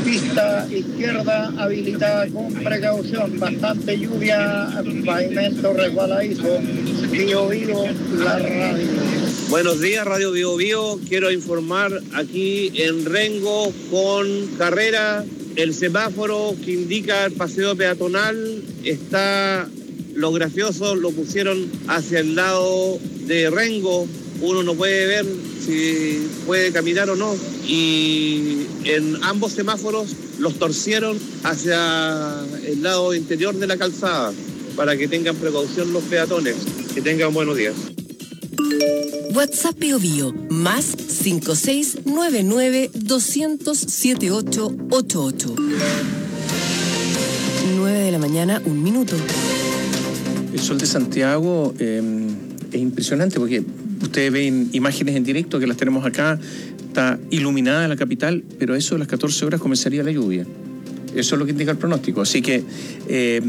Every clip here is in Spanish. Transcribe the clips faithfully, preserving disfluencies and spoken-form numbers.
pista izquierda habilitada con precaución, bastante lluvia, pavimento resbaladizo. Bio Bio, la radio. Buenos días, Radio Bio Bio. Quiero informar aquí en Rengo con Carrera. El semáforo que indica el paseo peatonal está, lo gracioso, lo pusieron hacia el lado de Rengo. Uno no puede ver si puede caminar o no. Y en ambos semáforos los torcieron hacia el lado interior de la calzada para que tengan precaución los peatones. Que tengan buenos días. WhatsApp Bio Bio, más cinco seis nueve nueve dos cero cero siete ocho ocho ocho. nueve de la mañana, un minuto. El sol de Santiago eh, es impresionante porque ustedes ven imágenes en directo que las tenemos acá, está iluminada la capital, pero eso de las catorce horas comenzaría la lluvia. Eso es lo que indica el pronóstico. Así que eh,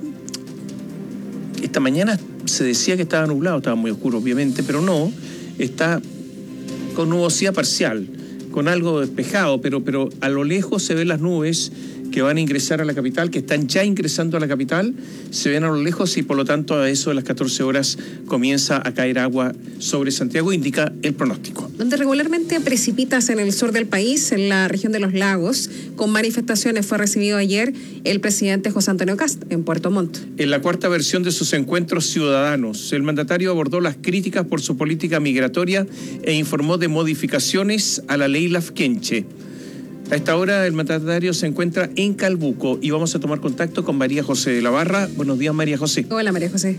esta mañana se decía que estaba nublado, estaba muy oscuro obviamente, pero no, está con nubosidad parcial, con algo despejado, pero, pero a lo lejos se ven las nubes que van a ingresar a la capital, que están ya ingresando a la capital, se ven a lo lejos y por lo tanto a eso de las catorce horas comienza a caer agua sobre Santiago, indica el pronóstico. Donde regularmente precipitas en el sur del país, en la región de los lagos, con manifestaciones fue recibido ayer el presidente José Antonio Kast en Puerto Montt. En la cuarta versión de sus encuentros ciudadanos, el mandatario abordó las críticas por su política migratoria e informó de modificaciones a la ley Lafkenche. A esta hora el mandatario se encuentra en Calbuco y vamos a tomar contacto con María José de la Barra. Buenos días, María José. Hola, María José.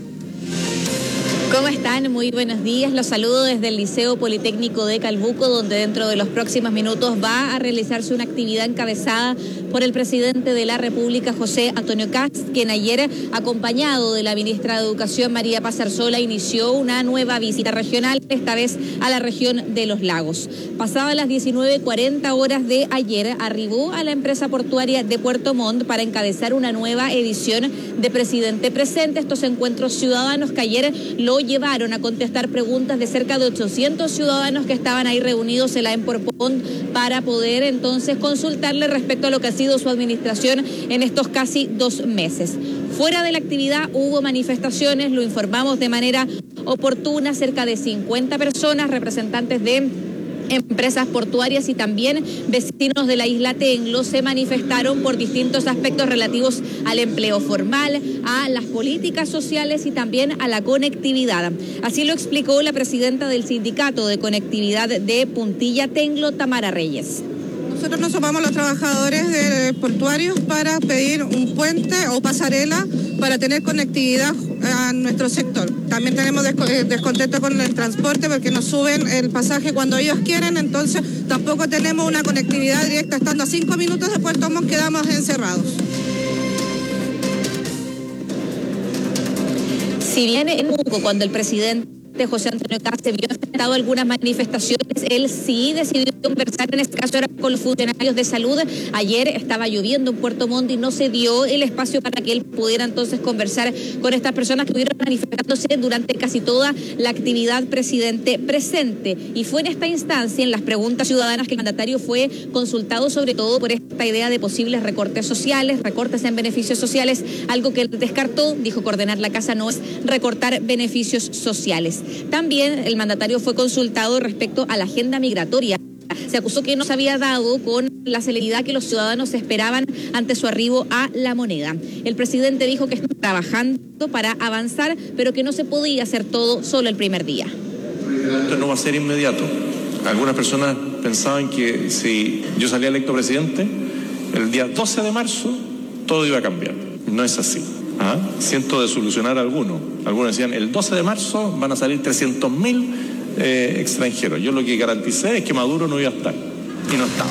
¿Cómo están? Muy buenos días. Los saludo desde el Liceo Politécnico de Calbuco, donde dentro de los próximos minutos va a realizarse una actividad encabezada por el presidente de la República, José Antonio Kast, quien ayer, acompañado de la ministra de Educación, María Paz Arzola, inició una nueva visita regional, esta vez a la región de Los Lagos. Pasadas las diecinueve cuarenta horas de ayer, arribó a la empresa portuaria de Puerto Montt para encabezar una nueva edición de Presidente Presente. Estos encuentros ciudadanos que ayer lo llevaron a contestar preguntas de cerca de ochocientos ciudadanos que estaban ahí reunidos en la en Puerto Montt para poder entonces consultarle respecto a lo que ha sido su administración en estos casi dos meses. Fuera de la actividad hubo manifestaciones, lo informamos de manera oportuna, cerca de cincuenta personas, representantes de empresas portuarias y también vecinos de la isla Tenglo se manifestaron por distintos aspectos relativos al empleo formal, a las políticas sociales y también a la conectividad. Así lo explicó la presidenta del Sindicato de Conectividad de Puntilla Tenglo, Tamara Reyes. Nosotros nos sumamos los trabajadores de portuarios para pedir un puente o pasarela para tener conectividad a nuestro sector. También tenemos descontento con el transporte porque nos suben el pasaje cuando ellos quieren, entonces tampoco tenemos una conectividad directa. Estando a cinco minutos de Puerto Montt quedamos encerrados. Si bien en Hugo, cuando el presidente José Antonio Kast se vio enfrentado a algunas manifestaciones, él sí decidió conversar, en este caso era con los funcionarios de salud. Ayer estaba lloviendo en Puerto Montt y no se dio el espacio para que él pudiera entonces conversar con estas personas que estuvieron manifestándose durante casi toda la actividad Presidente Presente. Y fue en esta instancia, en las preguntas ciudadanas, que el mandatario fue consultado sobre todo por esta idea de posibles recortes sociales, recortes en beneficios sociales, algo que él descartó, dijo que ordenar la casa no es recortar beneficios sociales. También el mandatario fue consultado respecto a la agenda migratoria. Se acusó que no se había dado con la celeridad que los ciudadanos esperaban ante su arribo a La Moneda. El presidente dijo que está trabajando para avanzar, pero que no se podía hacer todo solo el primer día. Esto no va a ser inmediato. Algunas personas pensaban que si yo salía electo presidente, el día doce de marzo todo iba a cambiar. No es así. ¿Ah? Siento de solucionar a algunos. Algunos decían, el doce de marzo van a salir trescientos mil eh, extranjeros. Yo lo que garanticé es que Maduro no iba a estar. Y no estaba.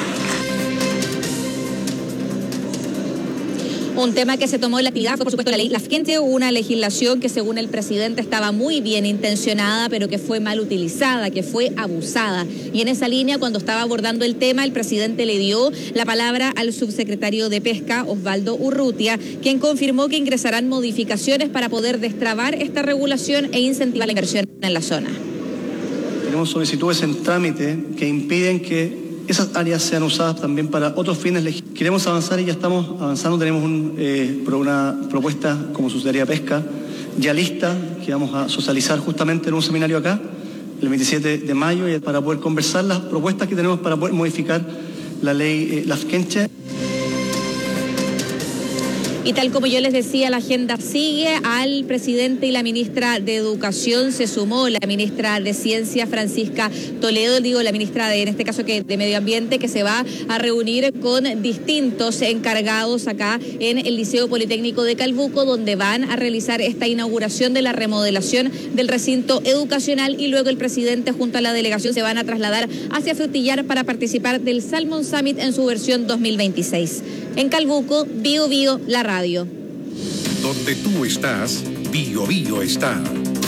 Un tema que se tomó en la actividad fue, por supuesto, la ley Lafkenche, una legislación que, según el presidente, estaba muy bien intencionada, pero que fue mal utilizada, que fue abusada. Y en esa línea, cuando estaba abordando el tema, el presidente le dio la palabra al subsecretario de Pesca, Osvaldo Urrutia, quien confirmó que ingresarán modificaciones para poder destrabar esta regulación e incentivar la inversión en la zona. Tenemos solicitudes en trámite que impiden que esas áreas sean usadas también para otros fines legislativos. Queremos avanzar y ya estamos avanzando. Tenemos un, eh, una propuesta como Subsecretaría de Pesca ya lista, que vamos a socializar justamente en un seminario acá, el veintisiete de mayo, y para poder conversar las propuestas que tenemos para poder modificar la ley eh, Lafkenche. Y tal como yo les decía, la agenda sigue. Al presidente y la ministra de Educación se sumó la ministra de Ciencia, Francisca Toledo, digo la ministra de, en este caso, que de Medio Ambiente, que se va a reunir con distintos encargados acá en el Liceo Politécnico de Calbuco, donde van a realizar esta inauguración de la remodelación del recinto educacional, y luego el presidente junto a la delegación se van a trasladar hacia Frutillar para participar del Salmon Summit en su versión dos mil veintiséis. En Calbuco, Bio Bio, la radio. Donde tú estás, Bio Bio está.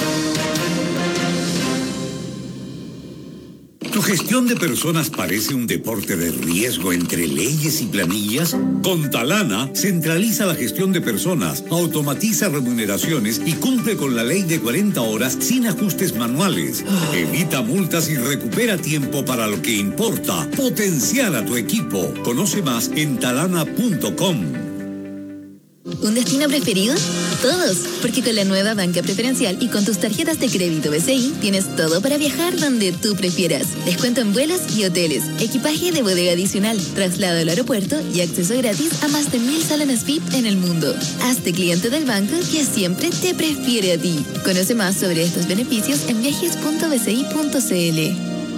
¿Tu gestión de personas parece un deporte de riesgo entre leyes y planillas? Con Talana, centraliza la gestión de personas, automatiza remuneraciones y cumple con la ley de cuarenta horas sin ajustes manuales. Evita multas y recupera tiempo para lo que importa. Potenciar a tu equipo. Conoce más en talana punto com. ¿Un destino preferido? Todos, porque con la nueva banca preferencial y con tus tarjetas de crédito B C I tienes todo para viajar donde tú prefieras. Descuento en vuelos y hoteles, equipaje de bodega adicional, traslado al aeropuerto y acceso gratis a más de mil salones V I P en el mundo. Hazte cliente del banco que siempre te prefiere a ti. Conoce más sobre estos beneficios en viajes punto b c i punto c l.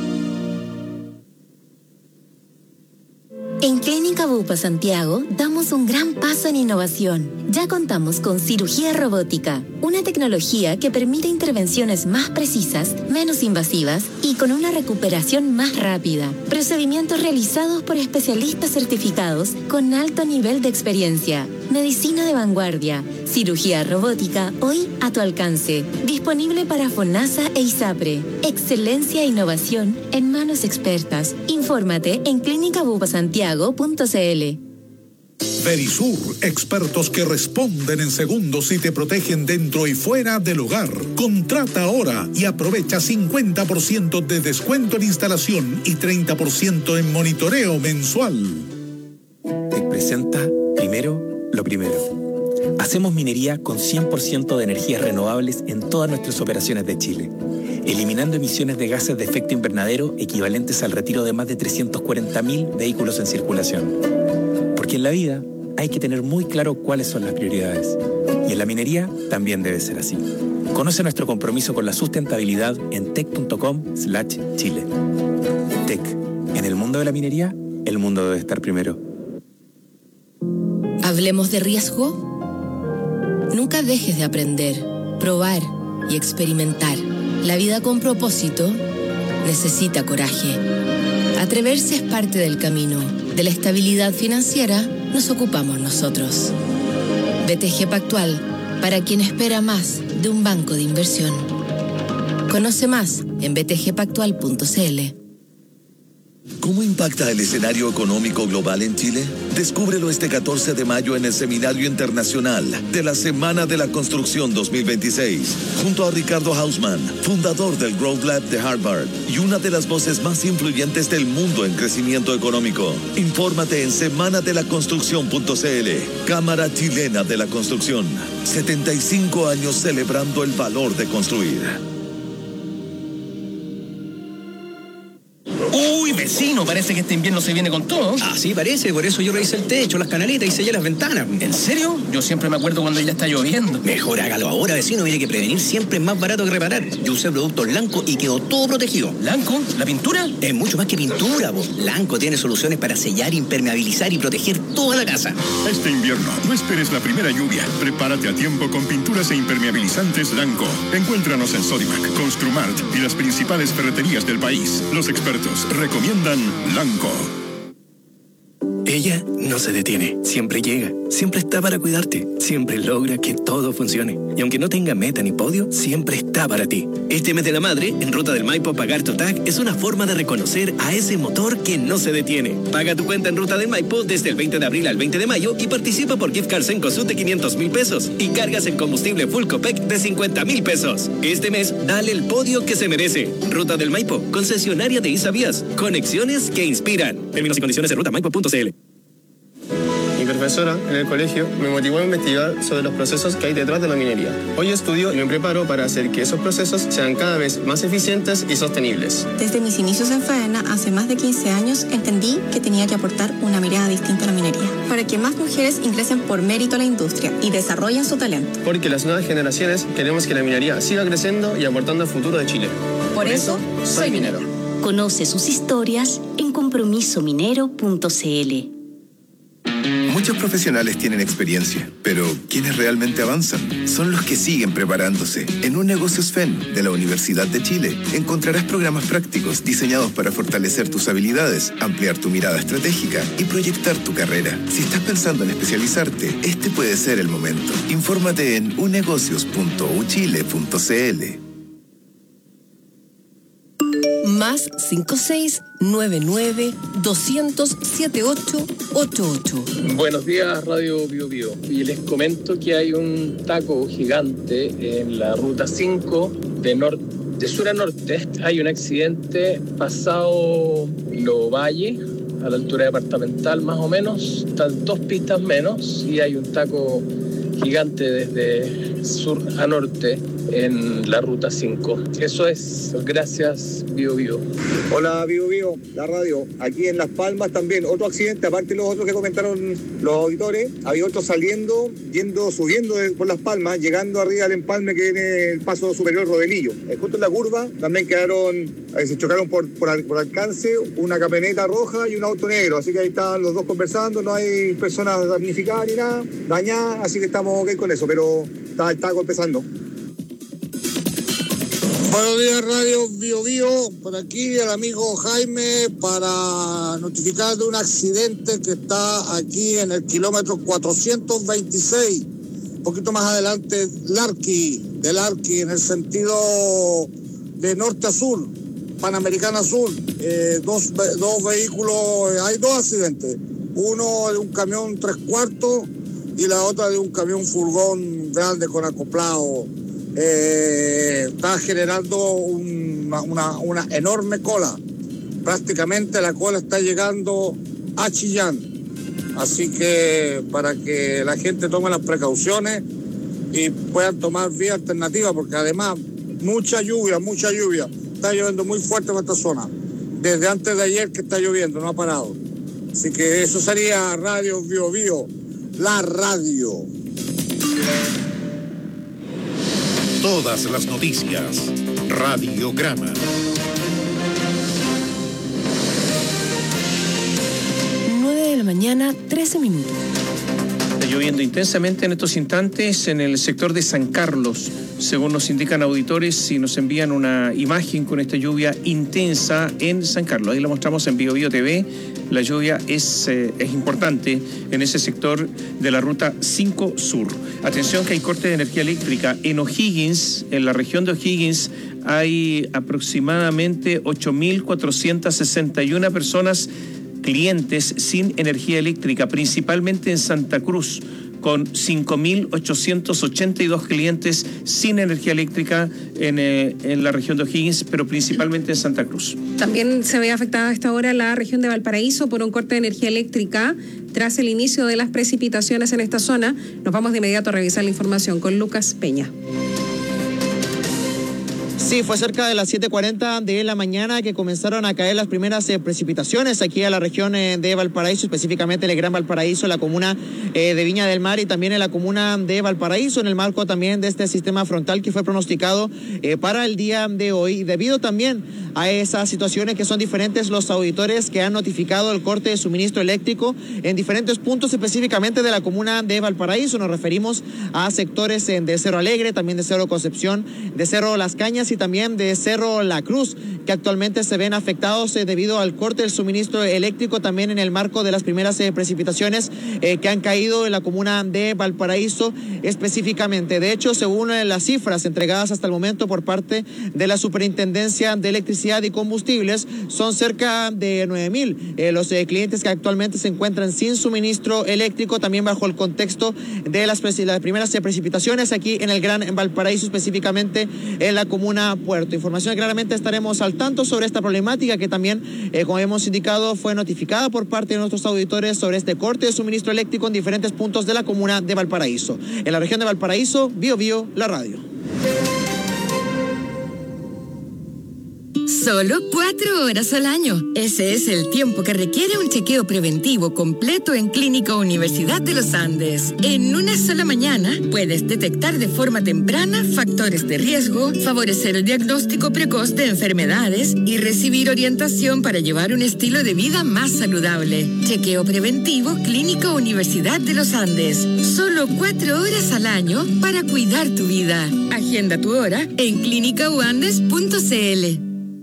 En Clínica Bupa Santiago damos un gran paso en innovación. Ya contamos con cirugía robótica, una tecnología que permite intervenciones más precisas, menos invasivas y con una recuperación más rápida. Procedimientos realizados por especialistas certificados con alto nivel de experiencia. Medicina de vanguardia, cirugía robótica hoy a tu alcance. Disponible para FONASA e ISAPRE. Excelencia e innovación en manos expertas. Infórmate en clínica bupa santiago punto c l. Verisur, expertos que responden en segundos y te protegen dentro y fuera del hogar. Contrata ahora y aprovecha cincuenta por ciento de descuento en instalación y treinta por ciento en monitoreo mensual. Te presenta primero lo primero. Hacemos minería con cien por ciento de energías renovables en todas nuestras operaciones de Chile, eliminando emisiones de gases de efecto invernadero equivalentes al retiro de más de trescientos cuarenta mil vehículos en circulación. Porque en la vida hay que tener muy claro cuáles son las prioridades. Y en la minería también debe ser así. Conoce nuestro compromiso con la sustentabilidad en tec punto com slash chile. Tec. En el mundo de la minería, el mundo debe estar primero. Hablemos de riesgo. Nunca dejes de aprender, probar y experimentar. La vida con propósito necesita coraje. Atreverse es parte del camino. De la estabilidad financiera nos ocupamos nosotros. B T G Pactual, para quien espera más de un banco de inversión. Conoce más en b t g pactual punto c l. ¿Cómo impacta el escenario económico global en Chile? Descúbrelo este catorce de mayo en el Seminario Internacional de la Semana de la Construcción dos mil veintiséis, junto a Ricardo Hausmann, fundador del Growth Lab de Harvard y una de las voces más influyentes del mundo en crecimiento económico. Infórmate en semana de la construcción punto c l. Cámara Chilena de la Construcción. setenta y cinco años celebrando el valor de construir. Uy, vecino, parece que este invierno se viene con todo. Ah, sí, parece, por eso yo revisé el techo, las canaletas y sellé las ventanas. ¿En serio? Yo siempre me acuerdo cuando ya está lloviendo. Mejor hágalo ahora, vecino, mire que prevenir siempre es más barato que reparar. Yo usé productos Lanco y quedó todo protegido. ¿Lanco? ¿La pintura? Es mucho más que pintura, vos. Lanco tiene soluciones para sellar, impermeabilizar y proteger toda la casa. Este invierno, no esperes la primera lluvia. Prepárate a tiempo con pinturas e impermeabilizantes Lanco. Encuéntranos en Sodimac, Construmart y las principales ferreterías del país. Los expertos recomiendan Lanco. Ella no se detiene, siempre llega, siempre está para cuidarte, siempre logra que todo funcione. Y aunque no tenga meta ni podio, siempre está para ti. Este mes de la madre, en Ruta del Maipo pagar tu T A C es una forma de reconocer a ese motor que no se detiene. Paga tu cuenta en Ruta del Maipo desde el veinte de abril al veinte de mayo y participa por gift cards en Cosut de quinientos mil pesos y cargas en combustible Full Copec de cincuenta mil pesos. Este mes, dale el podio que se merece. Ruta del Maipo, concesionaria de Isavías. Conexiones que inspiran. Términos y condiciones en ruta maipo punto c l. Mi profesora en el colegio me motivó a investigar sobre los procesos que hay detrás de la minería. Hoy estudio y me preparo para hacer que esos procesos sean cada vez más eficientes y sostenibles. Desde mis inicios en Faena, hace más de quince años, entendí que tenía que aportar una mirada distinta a la minería, para que más mujeres ingresen por mérito a la industria y desarrollen su talento. Porque las nuevas generaciones queremos que la minería siga creciendo y aportando al futuro de Chile. Por, por eso, eso, soy minero. Conoce sus historias en compromiso minero punto c l. Muchos profesionales tienen experiencia, pero quienes realmente avanzan son los que siguen preparándose. En Un Negocio S F E N de la Universidad de Chile encontrarás programas prácticos diseñados para fortalecer tus habilidades, ampliar tu mirada estratégica y proyectar tu carrera. Si estás pensando en especializarte, este puede ser el momento. Infórmate en un negocios punto u chile punto c l. Más cinco seis nueve nueve dos cero cero siete ocho ocho ocho. Buenos días, Radio Bio Bio. Y les comento que hay un taco gigante en la ruta cinco de, nor- de sur a norte. Hay un accidente pasado Lo Valle, a la altura departamental más o menos. Están dos pistas menos y hay un taco gigante desde sur a norte en la ruta cinco. Eso es. Gracias, Bio Bio. Hola, Bio Bio, la radio. Aquí en Las Palmas también, otro accidente, aparte de los otros que comentaron los auditores, había otro saliendo, yendo, subiendo de, por Las Palmas, llegando arriba del empalme que viene el paso superior Rodelillo. Eh, justo en la curva también quedaron, eh, se chocaron por, por, por alcance una camioneta roja y un auto negro, así que ahí estaban los dos conversando, no hay personas damnificadas ni nada, dañadas, así que estamos ok con eso, pero está el taco empezando. Buenos días, Radio Bio Bio. Por aquí el amigo Jaime para notificar de un accidente que está aquí en el kilómetro cuatrocientos veintiséis, un poquito más adelante, Larqui, de Larqui, en el sentido de norte a sur, Panamericana Sur. Eh, dos, dos vehículos, hay dos accidentes. Uno de un camión tres cuartos y la otra de un camión furgón grande con acoplado. Eh, está generando una, una, una enorme cola. Prácticamente la cola está llegando a Chillán. Así que para que la gente tome las precauciones y puedan tomar vía alternativa, porque además mucha lluvia, mucha lluvia. Está lloviendo muy fuerte en esta zona. Desde antes de ayer que está lloviendo, no ha parado. Así que eso sería Radio Bio Bio, la radio. Todas las noticias. Radiograma. nueve de la mañana, trece minutos. Está lloviendo intensamente en estos instantes en el sector de San Carlos, según nos indican auditores y nos envían una imagen con esta lluvia intensa en San Carlos. Ahí lo mostramos en Bio Bio T V. La lluvia es, eh, es importante en ese sector de la ruta cinco Sur. Atención que hay corte de energía eléctrica en O'Higgins, en la región de O'Higgins hay aproximadamente ocho mil cuatrocientas sesenta y una personas, clientes sin energía eléctrica, principalmente en Santa Cruz, con cinco mil ochocientos ochenta y dos clientes sin energía eléctrica en, eh, en la región de O'Higgins, pero principalmente en Santa Cruz. También se ve afectada a esta hora la región de Valparaíso por un corte de energía eléctrica tras el inicio de las precipitaciones en esta zona. Nos vamos de inmediato a revisar la información con Lucas Peña. Sí, fue cerca de las siete cuarenta de la mañana que comenzaron a caer las primeras eh, precipitaciones aquí a la región eh, de Valparaíso, específicamente en el Gran Valparaíso, la comuna eh, de Viña del Mar y también en la comuna de Valparaíso, en el marco también de este sistema frontal que fue pronosticado eh, para el día de hoy. Debido también a esas situaciones que son diferentes, los auditores que han notificado el corte de suministro eléctrico en diferentes puntos, específicamente de la comuna de Valparaíso. Nos referimos a sectores eh, de Cerro Alegre, también de Cerro Concepción, de Cerro Las Cañas y también de Cerro La Cruz, que actualmente se ven afectados eh, debido al corte del suministro eléctrico, también en el marco de las primeras eh, precipitaciones eh, que han caído en la comuna de Valparaíso específicamente. De hecho, según eh, las cifras entregadas hasta el momento por parte de la Superintendencia de Electricidad y Combustibles, son cerca de nueve mil eh, los eh, clientes que actualmente se encuentran sin suministro eléctrico, también bajo el contexto de las, las primeras eh, precipitaciones aquí en el Gran Valparaíso, específicamente en la comuna Puerto. Información que claramente estaremos al tanto sobre esta problemática que también, eh, como hemos indicado, fue notificada por parte de nuestros auditores sobre este corte de suministro eléctrico en diferentes puntos de la comuna de Valparaíso. En la región de Valparaíso, Bio Bio, la radio. Solo cuatro horas al año. Ese es el tiempo que requiere un chequeo preventivo completo en Clínica Universidad de los Andes. En una sola mañana puedes detectar de forma temprana factores de riesgo, favorecer el diagnóstico precoz de enfermedades y recibir orientación para llevar un estilo de vida más saludable. Chequeo preventivo Clínica Universidad de los Andes. Solo cuatro horas al año para cuidar tu vida. Agenda tu hora en clínica u andes punto c l.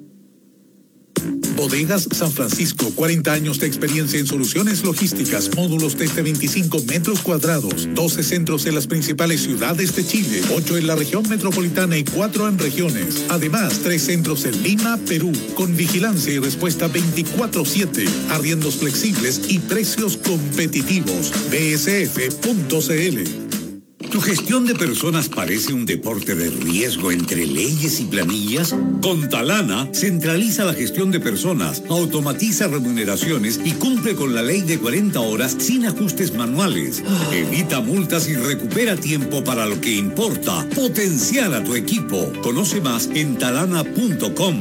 Bodegas San Francisco, cuarenta años de experiencia en soluciones logísticas, módulos desde veinticinco metros cuadrados, doce centros en las principales ciudades de Chile, ocho en la región metropolitana y cuatro en regiones. Además, tres centros en Lima, Perú, con vigilancia y respuesta veinticuatro siete, arriendos flexibles y precios competitivos. b s f punto c l. ¿Tu gestión de personas parece un deporte de riesgo entre leyes y planillas? Con Talana, centraliza la gestión de personas, automatiza remuneraciones y cumple con la ley de cuarenta horas sin ajustes manuales. Evita multas y recupera tiempo para lo que importa. Potenciar a tu equipo. Conoce más en talana punto com.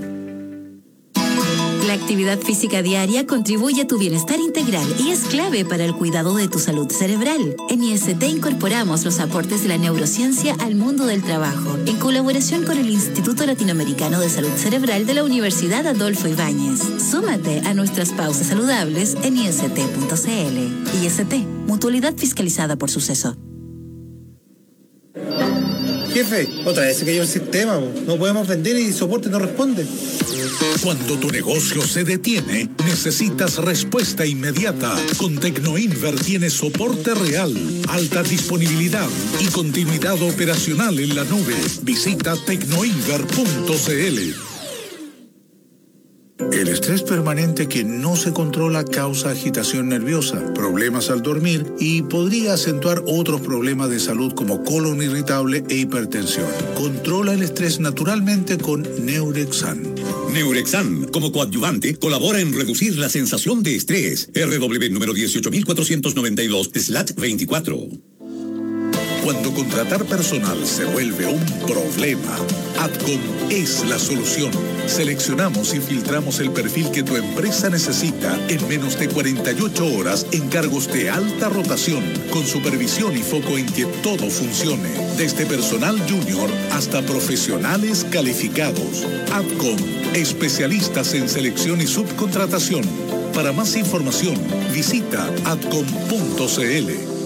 La actividad física diaria contribuye a tu bienestar integral y es clave para el cuidado de tu salud cerebral. En I S T incorporamos los aportes de la neurociencia al mundo del trabajo, en colaboración con el Instituto Latinoamericano de Salud Cerebral de la Universidad Adolfo Ibáñez. Súmate a nuestras pausas saludables en i s t punto c l. I S T, mutualidad fiscalizada por Suceso. Jefe, otra vez se cayó el sistema, no podemos vender y soporte no responde. Cuando tu negocio se detiene, necesitas respuesta inmediata. Con Tecnoinver tienes soporte real, alta disponibilidad y continuidad operacional en la nube. Visita tecnoinver punto c l. El estrés permanente que no se controla causa agitación nerviosa, problemas al dormir y podría acentuar otros problemas de salud como colon irritable e hipertensión. Controla el estrés naturalmente con Neurexan. Neurexan, como coadyuvante, colabora en reducir la sensación de estrés. R W número dieciocho mil cuatrocientos noventa y dos slash veinticuatro. Cuando contratar personal se vuelve un problema, Adcom es la solución. Seleccionamos y filtramos el perfil que tu empresa necesita en menos de cuarenta y ocho horas en cargos de alta rotación, con supervisión y foco en que todo funcione, desde personal junior hasta profesionales calificados. Adcom, especialistas en selección y subcontratación. Para más información, visita adcom punto c l.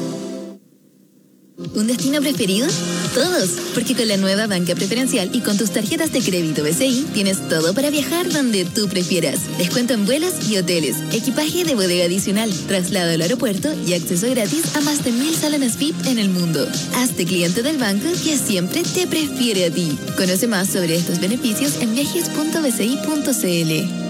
¿Un destino preferido? Todos, porque con la nueva banca preferencial y con tus tarjetas de crédito B C I tienes todo para viajar donde tú prefieras. Descuento en vuelos y hoteles, equipaje de bodega adicional, traslado al aeropuerto y acceso gratis a más de mil salones V I P en el mundo. Hazte cliente del banco que siempre te prefiere a ti. Conoce más sobre estos beneficios en viajes punto b c i punto c l.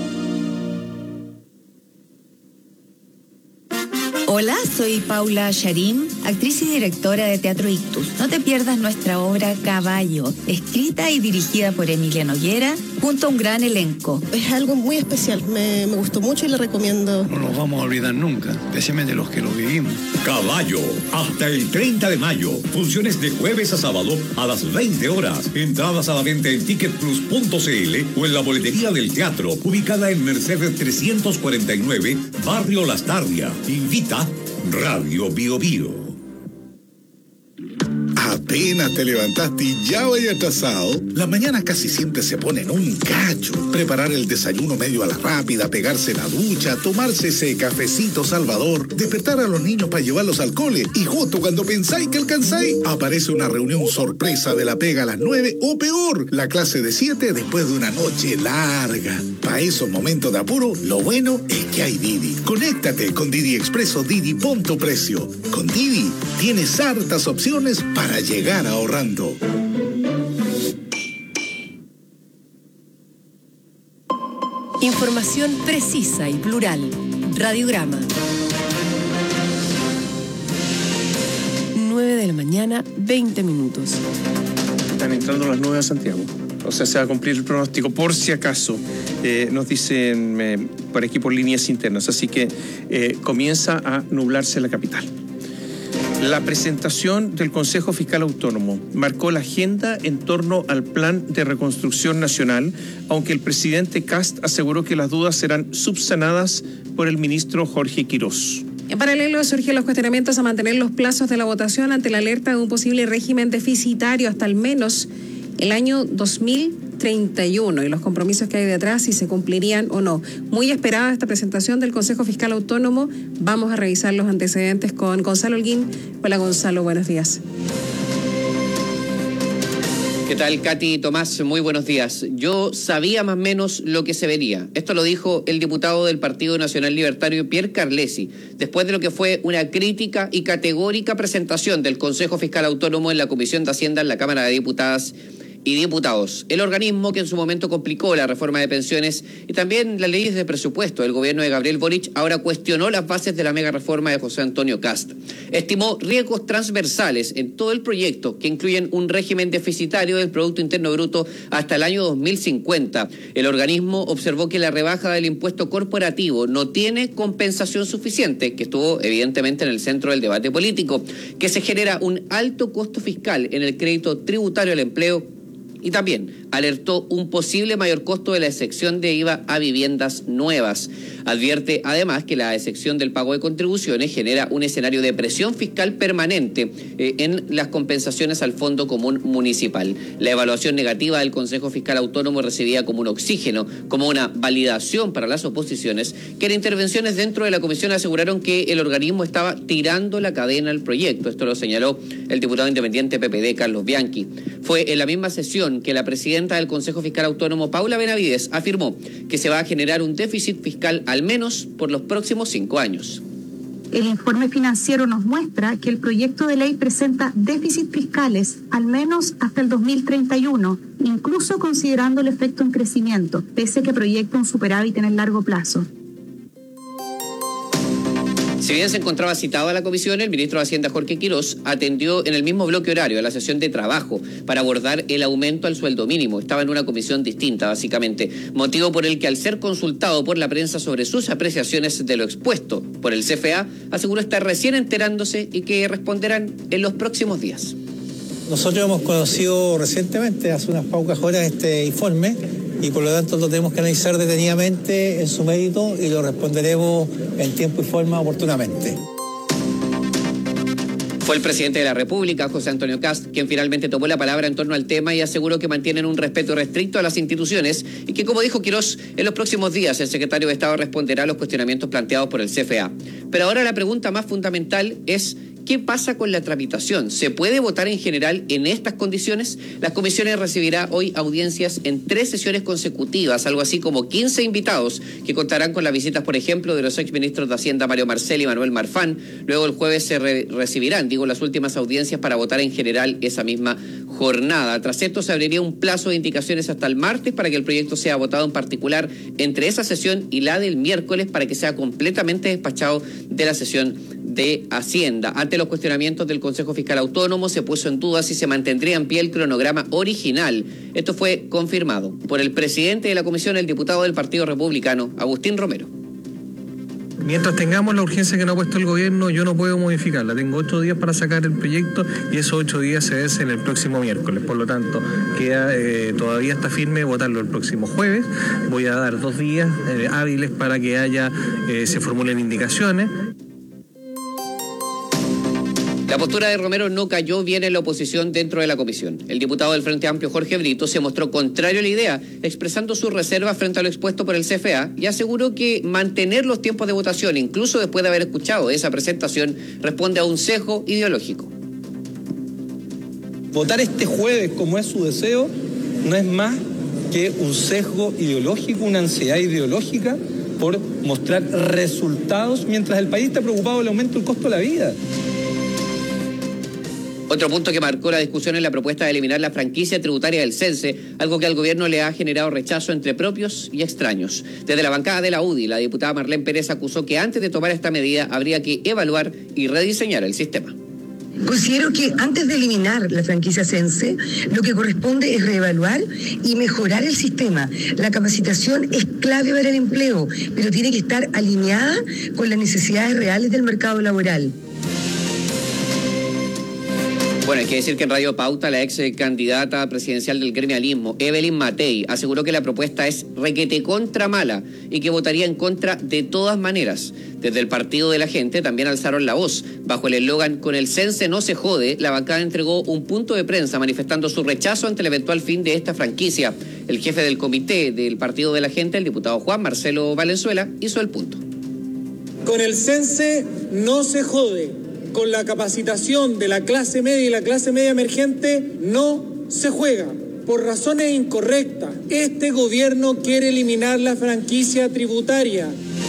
Hola, soy Paula Sharim, actriz y directora de Teatro Ictus. No te pierdas nuestra obra Caballo, escrita y dirigida por Emilia Noguera, junto a un gran elenco. Es algo muy especial, me, me gustó mucho y le recomiendo. No nos vamos a olvidar nunca, especialmente los que lo vivimos. Caballo, hasta el treinta de mayo. Funciones de jueves a sábado a las veinte horas. Entradas a la venta en ticket plus punto c l o en la boletería del teatro, ubicada en Mercedes trescientos cuarenta y nueve, Barrio Las Tarrias. Invita Radio Bio Bio. A Apenas te levantaste y ya vaya atrasado. Las mañanas casi siempre se ponen un cacho. Preparar el desayuno medio a la rápida, pegarse la ducha, tomarse ese cafecito salvador, despertar a los niños para llevarlos al cole y justo cuando pensáis que alcanzáis, aparece una reunión sorpresa de la pega a las nueve o peor, la clase de siete después de una noche larga. Para esos momentos de apuro, lo bueno es que hay Didi. Conéctate con Didi Expreso Didi Punto Precio. Con Didi tienes hartas opciones para llegar ahorrando. Información precisa y plural. Radiograma. nueve de la mañana, veinte minutos. Están entrando las nubes a Santiago. O sea, se va a cumplir el pronóstico, por si acaso, eh, nos dicen eh, por aquí por líneas internas. Así que eh, comienza a nublarse la capital. La presentación del Consejo Fiscal Autónomo marcó la agenda en torno al Plan de Reconstrucción Nacional, aunque el presidente Kast aseguró que las dudas serán subsanadas por el ministro Jorge Quirós. En paralelo, surgieron los cuestionamientos a mantener los plazos de la votación ante la alerta de un posible régimen deficitario hasta al menos el año dos mil treinta y uno y los compromisos que hay detrás, si se cumplirían o no. Muy esperada esta presentación del Consejo Fiscal Autónomo. Vamos a revisar los antecedentes con Gonzalo Holguín. Hola Gonzalo, buenos días. ¿Qué tal, Katy y Tomás? Muy buenos días. Yo sabía más o menos lo que se vería. Esto lo dijo el diputado del Partido Nacional Libertario, Pierre Carlesi, después de lo que fue una crítica y categórica presentación del Consejo Fiscal Autónomo en la Comisión de Hacienda en la Cámara de Diputadas y Diputados. El organismo que en su momento complicó la reforma de pensiones y también las leyes de presupuesto del gobierno de Gabriel Boric ahora cuestionó las bases de la mega reforma de José Antonio Kast. Estimó riesgos transversales en todo el proyecto que incluyen un régimen deficitario del Producto Interno Bruto hasta el año dos mil cincuenta. El organismo observó que la rebaja del impuesto corporativo no tiene compensación suficiente, que estuvo evidentemente en el centro del debate político, que se genera un alto costo fiscal en el crédito tributario al empleo y también alertó un posible mayor costo de la excepción de I V A a viviendas nuevas. Advierte además que la excepción del pago de contribuciones genera un escenario de presión fiscal permanente eh, en las compensaciones al Fondo Común Municipal. La evaluación negativa del Consejo Fiscal Autónomo recibía como un oxígeno, como una validación para las oposiciones, que en intervenciones dentro de la comisión aseguraron que el organismo estaba tirando la cadena al proyecto. Esto lo señaló el diputado independiente P P D, Carlos Bianchi. Fue en la misma sesión que la presidenta del Consejo Fiscal Autónomo, Paula Benavides, afirmó que se va a generar un déficit fiscal al menos por los próximos cinco años. El informe financiero nos muestra que el proyecto de ley presenta déficits fiscales al menos hasta el dos mil treinta y uno, incluso considerando el efecto en crecimiento, pese a que proyecta un superávit en el largo plazo. Si bien se encontraba citado a la comisión, el ministro de Hacienda, Jorge Quirós, atendió en el mismo bloque horario a la sesión de trabajo para abordar el aumento al sueldo mínimo. Estaba en una comisión distinta, básicamente, motivo por el que, al ser consultado por la prensa sobre sus apreciaciones de lo expuesto por el C F A, aseguró estar recién enterándose y que responderán en los próximos días. Nosotros hemos conocido recientemente, hace unas pocas horas, este informe y por lo tanto lo tenemos que analizar detenidamente en su mérito y lo responderemos en tiempo y forma oportunamente. Fue el presidente de la República, José Antonio Kast, quien finalmente tomó la palabra en torno al tema y aseguró que mantienen un respeto restricto a las instituciones y que, como dijo Quirós, en los próximos días el secretario de Estado responderá a los cuestionamientos planteados por el C F A. Pero ahora la pregunta más fundamental es: ¿qué pasa con la tramitación? ¿Se puede votar en general en estas condiciones? Las comisiones recibirá hoy audiencias en tres sesiones consecutivas, algo así como quince invitados que contarán con las visitas, por ejemplo, de los exministros de Hacienda Mario Marcel y Manuel Marfán. Luego el jueves se re- recibirán, digo, las últimas audiencias para votar en general esa misma jornada. Tras esto se abriría un plazo de indicaciones hasta el martes para que el proyecto sea votado en particular entre esa sesión y la del miércoles para que sea completamente despachado de la sesión de Hacienda. Ante los cuestionamientos del Consejo Fiscal Autónomo se puso en duda si se mantendría en pie el cronograma original. Esto fue confirmado por el presidente de la comisión, el diputado del Partido Republicano, Agustín Romero. Mientras tengamos la urgencia que nos ha puesto el gobierno, yo no puedo modificarla. Tengo ocho días para sacar el proyecto y esos ocho días se vencen el próximo miércoles. Por lo tanto, queda eh, todavía está firme votarlo el próximo jueves. Voy a dar dos días eh, hábiles para que haya eh, se formulen indicaciones. La postura de Romero no cayó bien en la oposición dentro de la comisión. El diputado del Frente Amplio, Jorge Brito, se mostró contrario a la idea, expresando su reserva frente a lo expuesto por el C F A y aseguró que mantener los tiempos de votación, incluso después de haber escuchado esa presentación, responde a un sesgo ideológico. Votar este jueves, como es su deseo, no es más que un sesgo ideológico, una ansiedad ideológica por mostrar resultados mientras el país está preocupado del aumento del costo de la vida. Otro punto que marcó la discusión es la propuesta de eliminar la franquicia tributaria del Cense, algo que al gobierno le ha generado rechazo entre propios y extraños. Desde la bancada de la U D I, la diputada Marlene Pérez acusó que antes de tomar esta medida habría que evaluar y rediseñar el sistema. Considero que antes de eliminar la franquicia Cense, lo que corresponde es reevaluar y mejorar el sistema. La capacitación es clave para el empleo, pero tiene que estar alineada con las necesidades reales del mercado laboral. Bueno, hay que decir que en Radio Pauta la ex candidata presidencial del gremialismo, Evelyn Matei, aseguró que la propuesta es requete contra mala y que votaría en contra de todas maneras. Desde el Partido de la Gente también alzaron la voz. Bajo el eslogan "Con el Cense no se jode", la bancada entregó un punto de prensa manifestando su rechazo ante el eventual fin de esta franquicia. El jefe del comité del Partido de la Gente, el diputado Juan Marcelo Valenzuela, hizo el punto. Con el Cense no se jode. Con la capacitación de la clase media y la clase media emergente no se juega. Por razones incorrectas, este gobierno quiere eliminar la franquicia tributaria.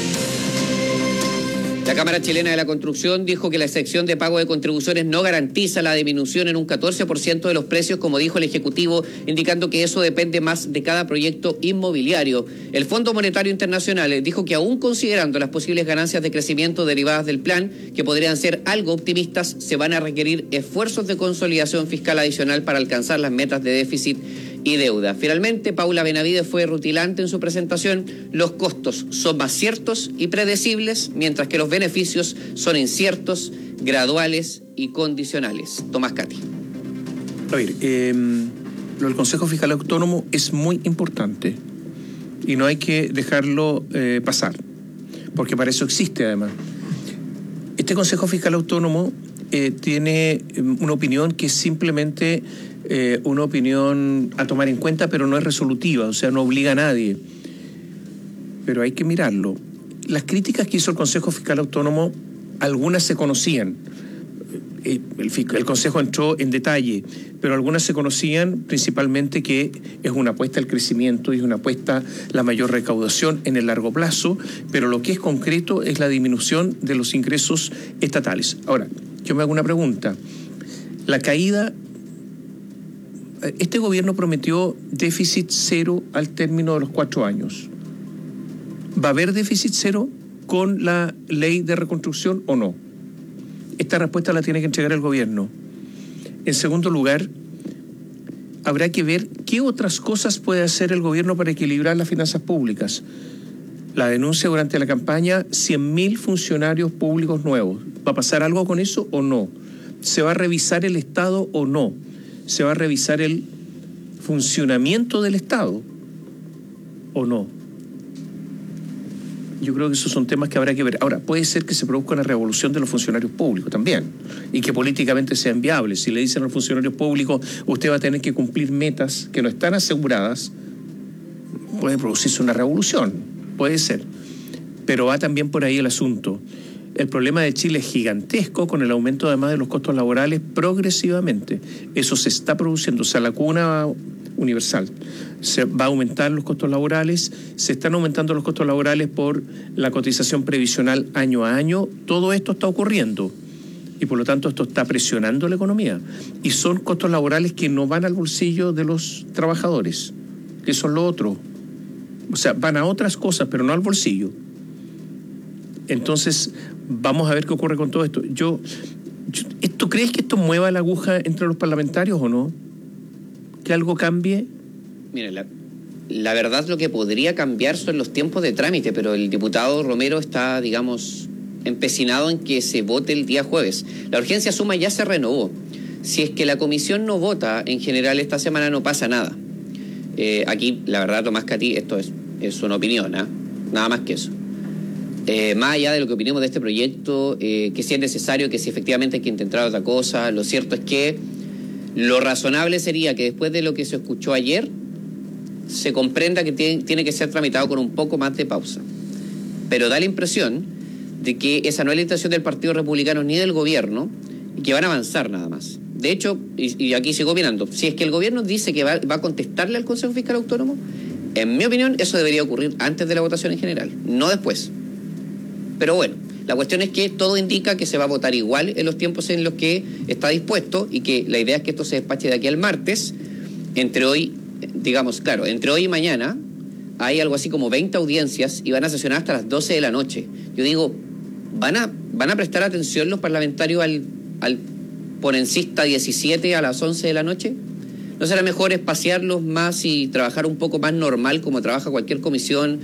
La Cámara Chilena de la Construcción dijo que la excepción de pago de contribuciones no garantiza la disminución en un catorce por ciento de los precios, como dijo el Ejecutivo, indicando que eso depende más de cada proyecto inmobiliario. El Fondo Monetario Internacional dijo que aún considerando las posibles ganancias de crecimiento derivadas del plan, que podrían ser algo optimistas, se van a requerir esfuerzos de consolidación fiscal adicional para alcanzar las metas de déficit y deuda. Finalmente, Paula Benavides fue rutilante en su presentación. Los costos son más ciertos y predecibles, mientras que los beneficios son inciertos, graduales y condicionales. Tomás Cati. A ver, eh, lo del Consejo Fiscal Autónomo es muy importante y no hay que dejarlo eh, pasar, porque para eso existe además. Este Consejo Fiscal Autónomo eh, tiene una opinión que es simplemente eh, una opinión a tomar en cuenta, pero no es resolutiva, o sea, no obliga a nadie. Pero hay que mirarlo. Las críticas que hizo el Consejo Fiscal Autónomo, algunas se conocían. El, el Consejo entró en detalle, pero algunas se conocían, principalmente que es una apuesta al crecimiento y es una apuesta a la mayor recaudación en el largo plazo, pero lo que es concreto es la disminución de los ingresos estatales. Ahora, yo me hago una pregunta. La caída, este gobierno prometió déficit cero al término de los cuatro años. ¿Va a haber déficit cero con la ley de reconstrucción o no? Esta respuesta la tiene que entregar el gobierno. En segundo lugar, habrá que ver qué otras cosas puede hacer el gobierno para equilibrar las finanzas públicas. La denuncia durante la campaña, cien mil funcionarios públicos nuevos. ¿Va a pasar algo con eso o no? ¿Se va a revisar el Estado o no? ¿Se va a revisar el funcionamiento del Estado o no? Yo creo que esos son temas que habrá que ver. Ahora, puede ser que se produzca una revolución de los funcionarios públicos también y que políticamente sean viables. Si le dicen a los funcionarios públicos, usted va a tener que cumplir metas que no están aseguradas, puede producirse una revolución, puede ser. Pero va también por ahí el asunto. El problema de Chile es gigantesco con el aumento además de los costos laborales progresivamente. Eso se está produciendo, o sea, la cuna universal. Se va a aumentar los costos laborales, se están aumentando los costos laborales por la cotización previsional año a año. Todo esto está ocurriendo y por lo tanto esto está presionando la economía. Y son costos laborales que no van al bolsillo de los trabajadores, que son lo otro. O sea, van a otras cosas, pero no al bolsillo. Entonces, vamos a ver qué ocurre con todo esto. Yo, yo ¿tú crees que esto mueva la aguja entre los parlamentarios o no? ¿Que algo cambie? Mira, la, la verdad lo que podría cambiar son los tiempos de trámite, pero el diputado Romero está, digamos, empecinado en que se vote el día jueves. La urgencia suma ya se renovó. Si es que la comisión no vota, en general esta semana no pasa nada. Eh, aquí, la verdad, Tomás Cati, esto es, es una opinión, ¿eh? Nada más que eso. Eh, más allá de lo que opinemos de este proyecto, eh, que si es necesario, que si efectivamente hay que intentar otra cosa, lo cierto es que lo razonable sería que después de lo que se escuchó ayer, se comprenda que tiene, tiene que ser tramitado con un poco más de pausa. Pero da la impresión de que esa no es la intención del Partido Republicano ni del gobierno, y que van a avanzar nada más. De hecho, y, y aquí sigo opinando, si es que el gobierno dice que va, va a contestarle al Consejo Fiscal Autónomo, en mi opinión eso debería ocurrir antes de la votación en general, no después. Pero bueno, la cuestión es que todo indica que se va a votar igual en los tiempos en los que está dispuesto, y que la idea es que esto se despache de aquí al martes. Entre hoy, digamos, claro, entre hoy y mañana hay algo así como veinte audiencias y van a sesionar hasta las doce de la noche. Yo digo, ¿van a, van a prestar atención los parlamentarios al, al ponencista diecisiete a las once de la noche? ¿No será mejor espaciarlos más y trabajar un poco más normal como trabaja cualquier comisión,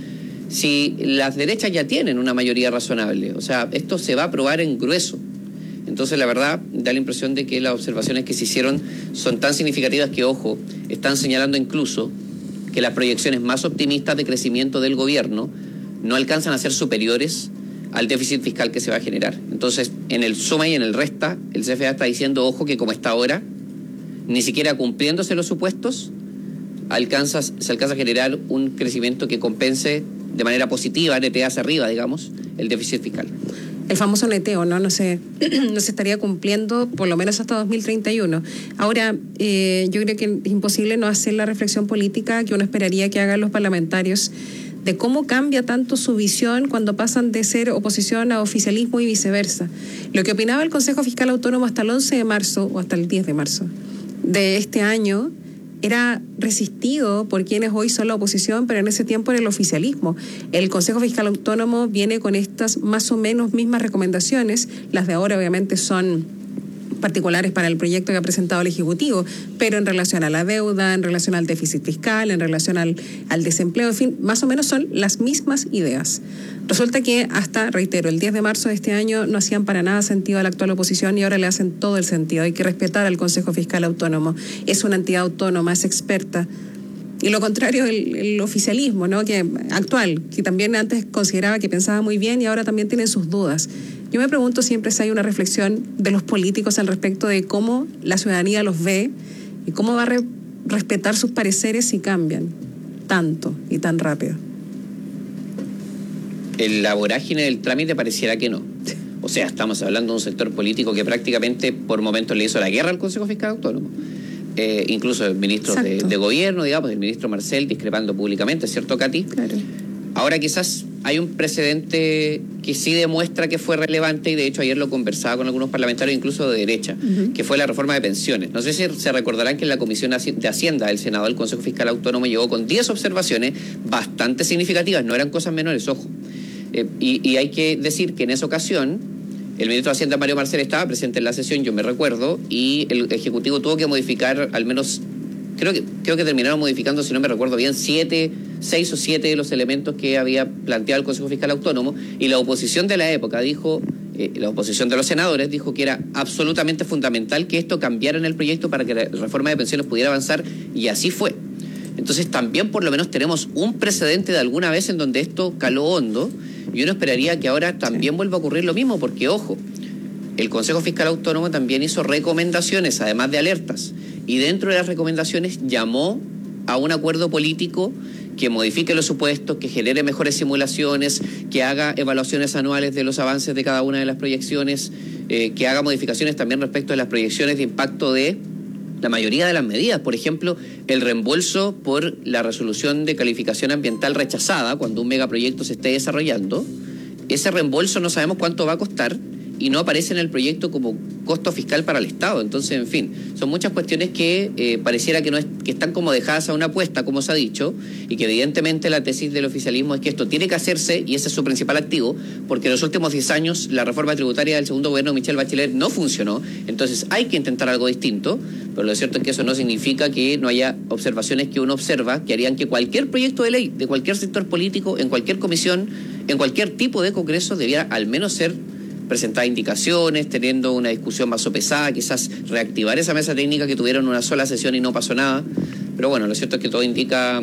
si las derechas ya tienen una mayoría razonable? O sea, esto se va a aprobar en grueso. Entonces, la verdad, da la impresión de que las observaciones que se hicieron son tan significativas que, ojo, están señalando incluso que las proyecciones más optimistas de crecimiento del gobierno no alcanzan a ser superiores al déficit fiscal que se va a generar. Entonces, en el suma y en el resta, el C F A está diciendo, ojo, que como está ahora, ni siquiera cumpliéndose los supuestos, alcanza, se alcanza a generar un crecimiento que compense de manera positiva, netea hacia arriba, digamos, el déficit fiscal. El famoso neteo, ¿no? No se, no se estaría cumpliendo por lo menos hasta dos mil treinta y uno. Ahora, eh, yo creo que es imposible no hacer la reflexión política que uno esperaría que hagan los parlamentarios de cómo cambia tanto su visión cuando pasan de ser oposición a oficialismo y viceversa. Lo que opinaba el Consejo Fiscal Autónomo hasta el once de marzo o hasta el diez de marzo de este año era resistido por quienes hoy son la oposición, pero en ese tiempo era el oficialismo. El Consejo Fiscal Autónomo viene con estas más o menos mismas recomendaciones. Las de ahora obviamente son particulares para el proyecto que ha presentado el Ejecutivo, pero en relación a la deuda, en relación al déficit fiscal, en relación al, al desempleo, en fin, más o menos son las mismas ideas. Resulta que hasta, reitero, el diez de marzo de este año no hacían para nada sentido a la actual oposición y ahora le hacen todo el sentido. Hay que respetar al Consejo Fiscal Autónomo. Es una entidad autónoma, es experta. Y lo contrario, el, el oficialismo, ¿no? Que actual, que también antes consideraba que pensaba muy bien y ahora también tienen sus dudas. Yo me pregunto siempre si hay una reflexión de los políticos al respecto de cómo la ciudadanía los ve y cómo va a re- respetar sus pareceres si cambian tanto y tan rápido. En la vorágine del trámite pareciera que no. O sea, estamos hablando de un sector político que prácticamente por momentos le hizo la guerra al Consejo Fiscal Autónomo. Eh, incluso el ministro de, de gobierno, digamos, el ministro Marcel discrepando públicamente, ¿cierto, Katy? Claro. Ahora quizás hay un precedente que sí demuestra que fue relevante, y de hecho ayer lo conversaba con algunos parlamentarios incluso de derecha, uh-huh. que fue la reforma de pensiones. No sé si se recordarán que en la Comisión de Hacienda del Senado el Consejo Fiscal Autónomo llegó con diez observaciones bastante significativas, no eran cosas menores, ojo. Eh, y, y hay que decir que en esa ocasión el ministro de Hacienda, Mario Marcel, estaba presente en la sesión, yo me recuerdo, y el Ejecutivo tuvo que modificar al menos, creo que creo que terminaron modificando, si no me recuerdo bien, siete, seis o siete de los elementos que había planteado el Consejo Fiscal Autónomo, y la oposición de la época dijo, eh, la oposición de los senadores dijo que era absolutamente fundamental que esto cambiara en el proyecto para que la reforma de pensiones pudiera avanzar, y así fue. Entonces también por lo menos tenemos un precedente de alguna vez en donde esto caló hondo, y uno esperaría que ahora también vuelva a ocurrir lo mismo, porque ojo, el Consejo Fiscal Autónomo también hizo recomendaciones, además de alertas, y dentro de las recomendaciones llamó a un acuerdo político que modifique los supuestos, que genere mejores simulaciones, que haga evaluaciones anuales de los avances de cada una de las proyecciones, eh, que haga modificaciones también respecto de las proyecciones de impacto de la mayoría de las medidas. Por ejemplo, el reembolso por la resolución de calificación ambiental rechazada cuando un megaproyecto se esté desarrollando. Ese reembolso no sabemos cuánto va a costar y no aparece en el proyecto como costo fiscal para el Estado. Entonces, en fin, son muchas cuestiones que eh, pareciera que no es, que están como dejadas a una apuesta, como se ha dicho, y que evidentemente la tesis del oficialismo es que esto tiene que hacerse, y ese es su principal activo, porque en los últimos diez años la reforma tributaria del segundo gobierno de Michelle Bachelet no funcionó. Entonces hay que intentar algo distinto, pero lo cierto es que eso no significa que no haya observaciones que uno observa que harían que cualquier proyecto de ley de cualquier sector político, en cualquier comisión, en cualquier tipo de congreso, debiera al menos ser presentar indicaciones, teniendo una discusión más sopesada, quizás reactivar esa mesa técnica que tuvieron una sola sesión y no pasó nada. Pero bueno, lo cierto es que todo indica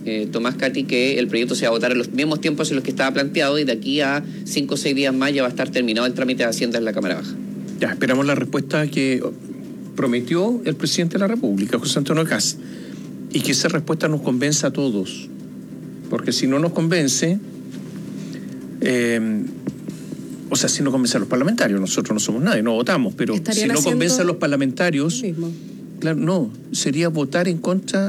eh, Tomás, Katy, que el proyecto se va a votar en los mismos tiempos en los que estaba planteado y de aquí a cinco o seis días más ya va a estar terminado el trámite de Hacienda en la Cámara Baja. Ya, esperamos la respuesta que prometió el presidente de la República, José Antonio Kast, y que esa respuesta nos convenza a todos, porque si no nos convence, eh, o sea, si no convence a los parlamentarios, nosotros no somos nadie, no votamos, pero si no convence a los parlamentarios, claro, no, sería votar en contra.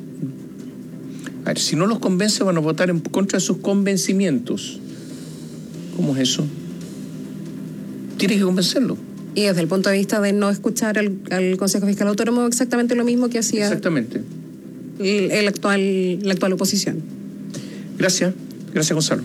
A ver, si no los convence, van a votar en contra de sus convencimientos. ¿Cómo es eso? Tiene que convencerlo. Y desde el punto de vista de no escuchar al, al Consejo Fiscal Autónomo, exactamente lo mismo que hacía exactamente el, el actual, la actual oposición. Gracias. Gracias, Gonzalo.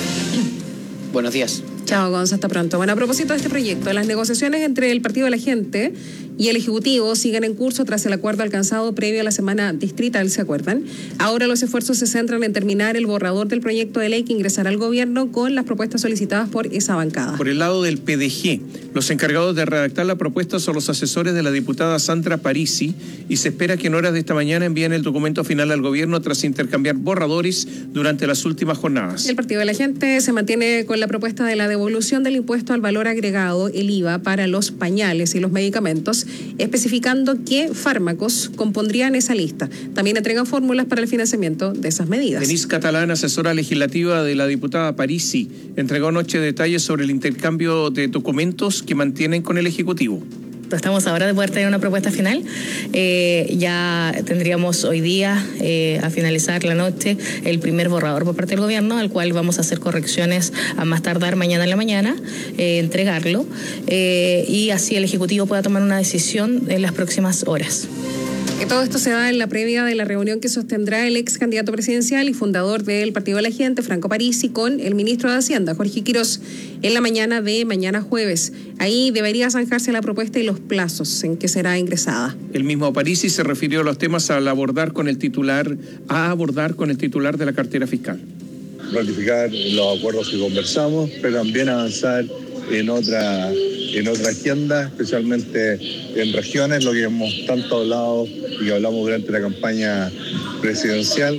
Buenos días. Chao, Gonzalo, hasta pronto. Bueno, a propósito de este proyecto, las negociaciones entre el Partido de la Gente y el Ejecutivo siguen en curso tras el acuerdo alcanzado previo a la semana distrital, ¿se acuerdan? Ahora los esfuerzos se centran en terminar el borrador del proyecto de ley que ingresará al gobierno con las propuestas solicitadas por esa bancada. Por el lado del P D G, los encargados de redactar la propuesta son los asesores de la diputada Sandra Parisi y se espera que en horas de esta mañana envíen el documento final al gobierno tras intercambiar borradores durante las últimas jornadas. El Partido de la Gente se mantiene con la propuesta de la devolución del impuesto al valor agregado, el I V A, para los pañales y los medicamentos, especificando qué fármacos compondrían esa lista. También entregan fórmulas para el financiamiento de esas medidas. Denise Catalán, asesora legislativa de la diputada Parisi, entregó anoche detalles sobre el intercambio de documentos que mantienen con el Ejecutivo. Estamos ahora de poder tener una propuesta final. Eh, ya tendríamos hoy día, eh, a finalizar la noche, el primer borrador por parte del gobierno, al cual vamos a hacer correcciones a más tardar mañana en la mañana, eh, entregarlo, eh, y así el Ejecutivo pueda tomar una decisión en las próximas horas. Que todo esto se da en la previa de la reunión que sostendrá el ex candidato presidencial y fundador del Partido de la Gente, Franco Parisi, con el ministro de Hacienda, Jorge Quirós, en la mañana de mañana jueves. Ahí debería zanjarse la propuesta y los plazos en que será ingresada. El mismo Parisi se refirió a los temas al abordar con el titular, a abordar con el titular de la cartera fiscal. Ratificar los acuerdos que conversamos, pero también avanzar en otra en otra agenda, especialmente en regiones, lo que hemos tanto hablado y que hablamos durante la campaña presidencial.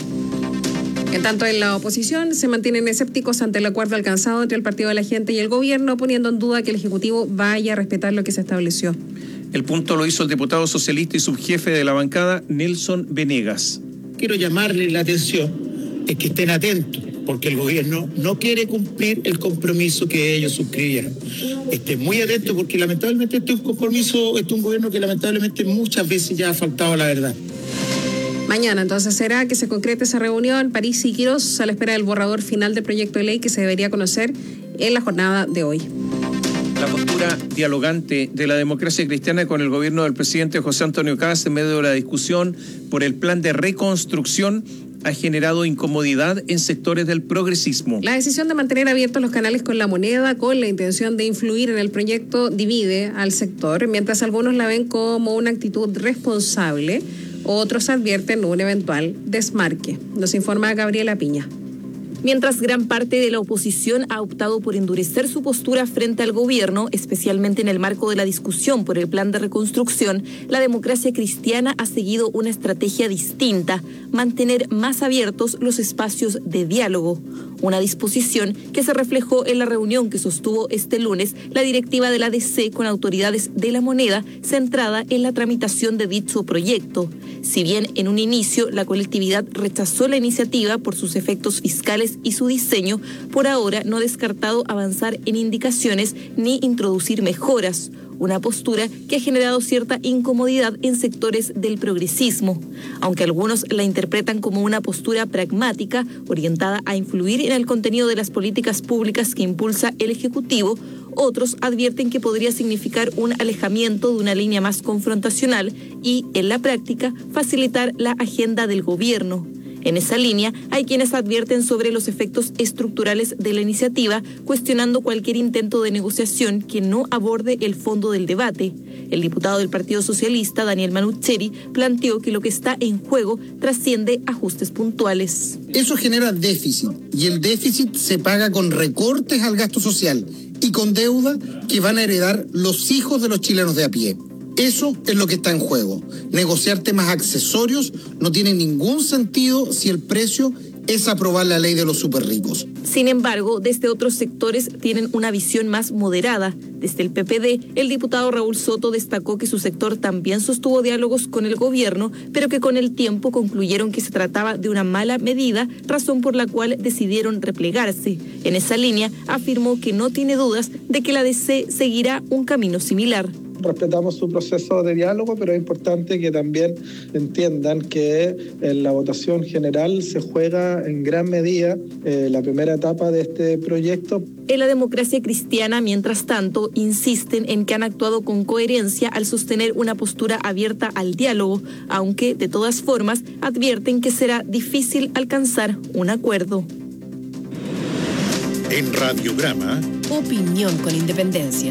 En tanto, en la oposición se mantienen escépticos ante el acuerdo alcanzado entre el Partido de la Gente y el gobierno, poniendo en duda que el Ejecutivo vaya a respetar lo que se estableció. El punto lo hizo el diputado socialista y subjefe de la bancada, Nelson Venegas. Quiero llamarle la atención, es que estén atentos, porque el gobierno no quiere cumplir el compromiso que ellos suscribieron. Estén muy atentos, porque lamentablemente este es un compromiso, este es un gobierno que lamentablemente muchas veces ya ha faltado a la verdad. Mañana entonces será que se concrete esa reunión. Parisi y Quirós a la espera del borrador final del proyecto de ley que se debería conocer en la jornada de hoy. La postura dialogante de la democracia cristiana con el gobierno del presidente José Antonio Kast en medio de la discusión por el plan de reconstrucción ha generado incomodidad en sectores del progresismo. La decisión de mantener abiertos los canales con la moneda con la intención de influir en el proyecto divide al sector, mientras algunos la ven como una actitud responsable, otros advierten un eventual desmarque. Nos informa Gabriela Piña. Mientras gran parte de la oposición ha optado por endurecer su postura frente al gobierno, especialmente en el marco de la discusión por el plan de reconstrucción, la democracia cristiana ha seguido una estrategia distinta: mantener más abiertos los espacios de diálogo. Una disposición que se reflejó en la reunión que sostuvo este lunes la directiva de la D C con autoridades de la moneda, centrada en la tramitación de dicho proyecto. Si bien en un inicio la colectividad rechazó la iniciativa por sus efectos fiscales y su diseño, por ahora no ha descartado avanzar en indicaciones ni introducir mejoras. Una postura que ha generado cierta incomodidad en sectores del progresismo. Aunque algunos la interpretan como una postura pragmática, orientada a influir en el contenido de las políticas públicas que impulsa el Ejecutivo, otros advierten que podría significar un alejamiento de una línea más confrontacional y, en la práctica, facilitar la agenda del gobierno. En esa línea, hay quienes advierten sobre los efectos estructurales de la iniciativa, cuestionando cualquier intento de negociación que no aborde el fondo del debate. El diputado del Partido Socialista, Daniel Manucheri, planteó que lo que está en juego trasciende ajustes puntuales. Eso genera déficit, y el déficit se paga con recortes al gasto social y con deuda que van a heredar los hijos de los chilenos de a pie. Eso es lo que está en juego. Negociar temas accesorios no tiene ningún sentido si el precio es aprobar la ley de los superricos. Sin embargo, desde otros sectores tienen una visión más moderada. Desde el P P D, el diputado Raúl Soto destacó que su sector también sostuvo diálogos con el gobierno, pero que con el tiempo concluyeron que se trataba de una mala medida, razón por la cual decidieron replegarse. En esa línea, afirmó que no tiene dudas de que la D C seguirá un camino similar. Respetamos su proceso de diálogo, pero es importante que también entiendan que en la votación general se juega en gran medida eh, la primera etapa de este proyecto. En la Democracia Cristiana, mientras tanto, insisten en que han actuado con coherencia al sostener una postura abierta al diálogo, aunque de todas formas advierten que será difícil alcanzar un acuerdo. En Radiograma, opinión con independencia.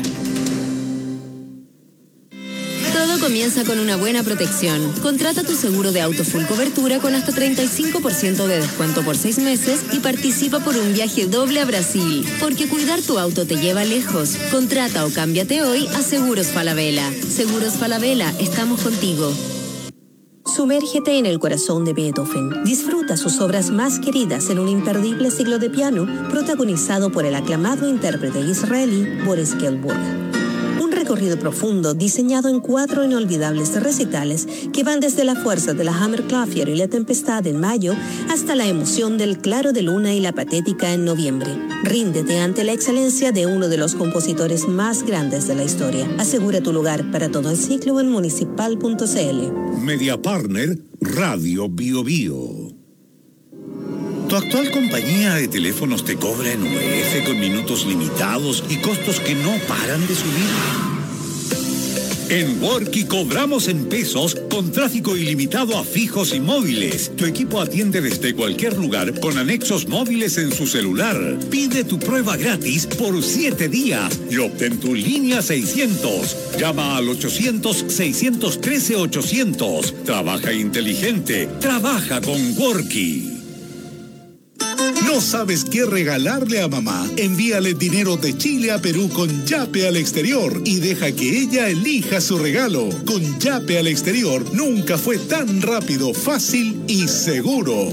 Todo comienza con una buena protección. Contrata tu seguro de auto full cobertura con hasta treinta y cinco por ciento de descuento por seis meses y participa por un viaje doble a Brasil. Porque cuidar tu auto te lleva lejos. Contrata o cámbiate hoy a Seguros Falabella. Seguros Falabella, estamos contigo. Sumérgete en el corazón de Beethoven. Disfruta sus obras más queridas en un imperdible siglo de piano protagonizado por el aclamado intérprete israelí Boris Giltburg. Un recorrido profundo diseñado en cuatro inolvidables recitales que van desde la fuerza de la Hammerklavier y la tempestad en mayo hasta la emoción del claro de luna y la patética en noviembre. Ríndete ante la excelencia de uno de los compositores más grandes de la historia. Asegura tu lugar para todo el ciclo en municipal punto c l. Media Partner, Radio Bio Bio. ¿Tu actual compañía de teléfonos te cobra en U F con minutos limitados y costos que no paran de subir? En Worky cobramos en pesos con tráfico ilimitado a fijos y móviles. Tu equipo atiende desde cualquier lugar con anexos móviles en su celular. Pide tu prueba gratis por siete días y obtén tu línea seiscientos. Llama al ochocientos, seiscientos trece, ochocientos. Trabaja inteligente. Trabaja con Worky. ¿No sabes qué regalarle a mamá? Envíale dinero de Chile a Perú con Yape al exterior y deja que ella elija su regalo. Con Yape al exterior nunca fue tan rápido, fácil y seguro.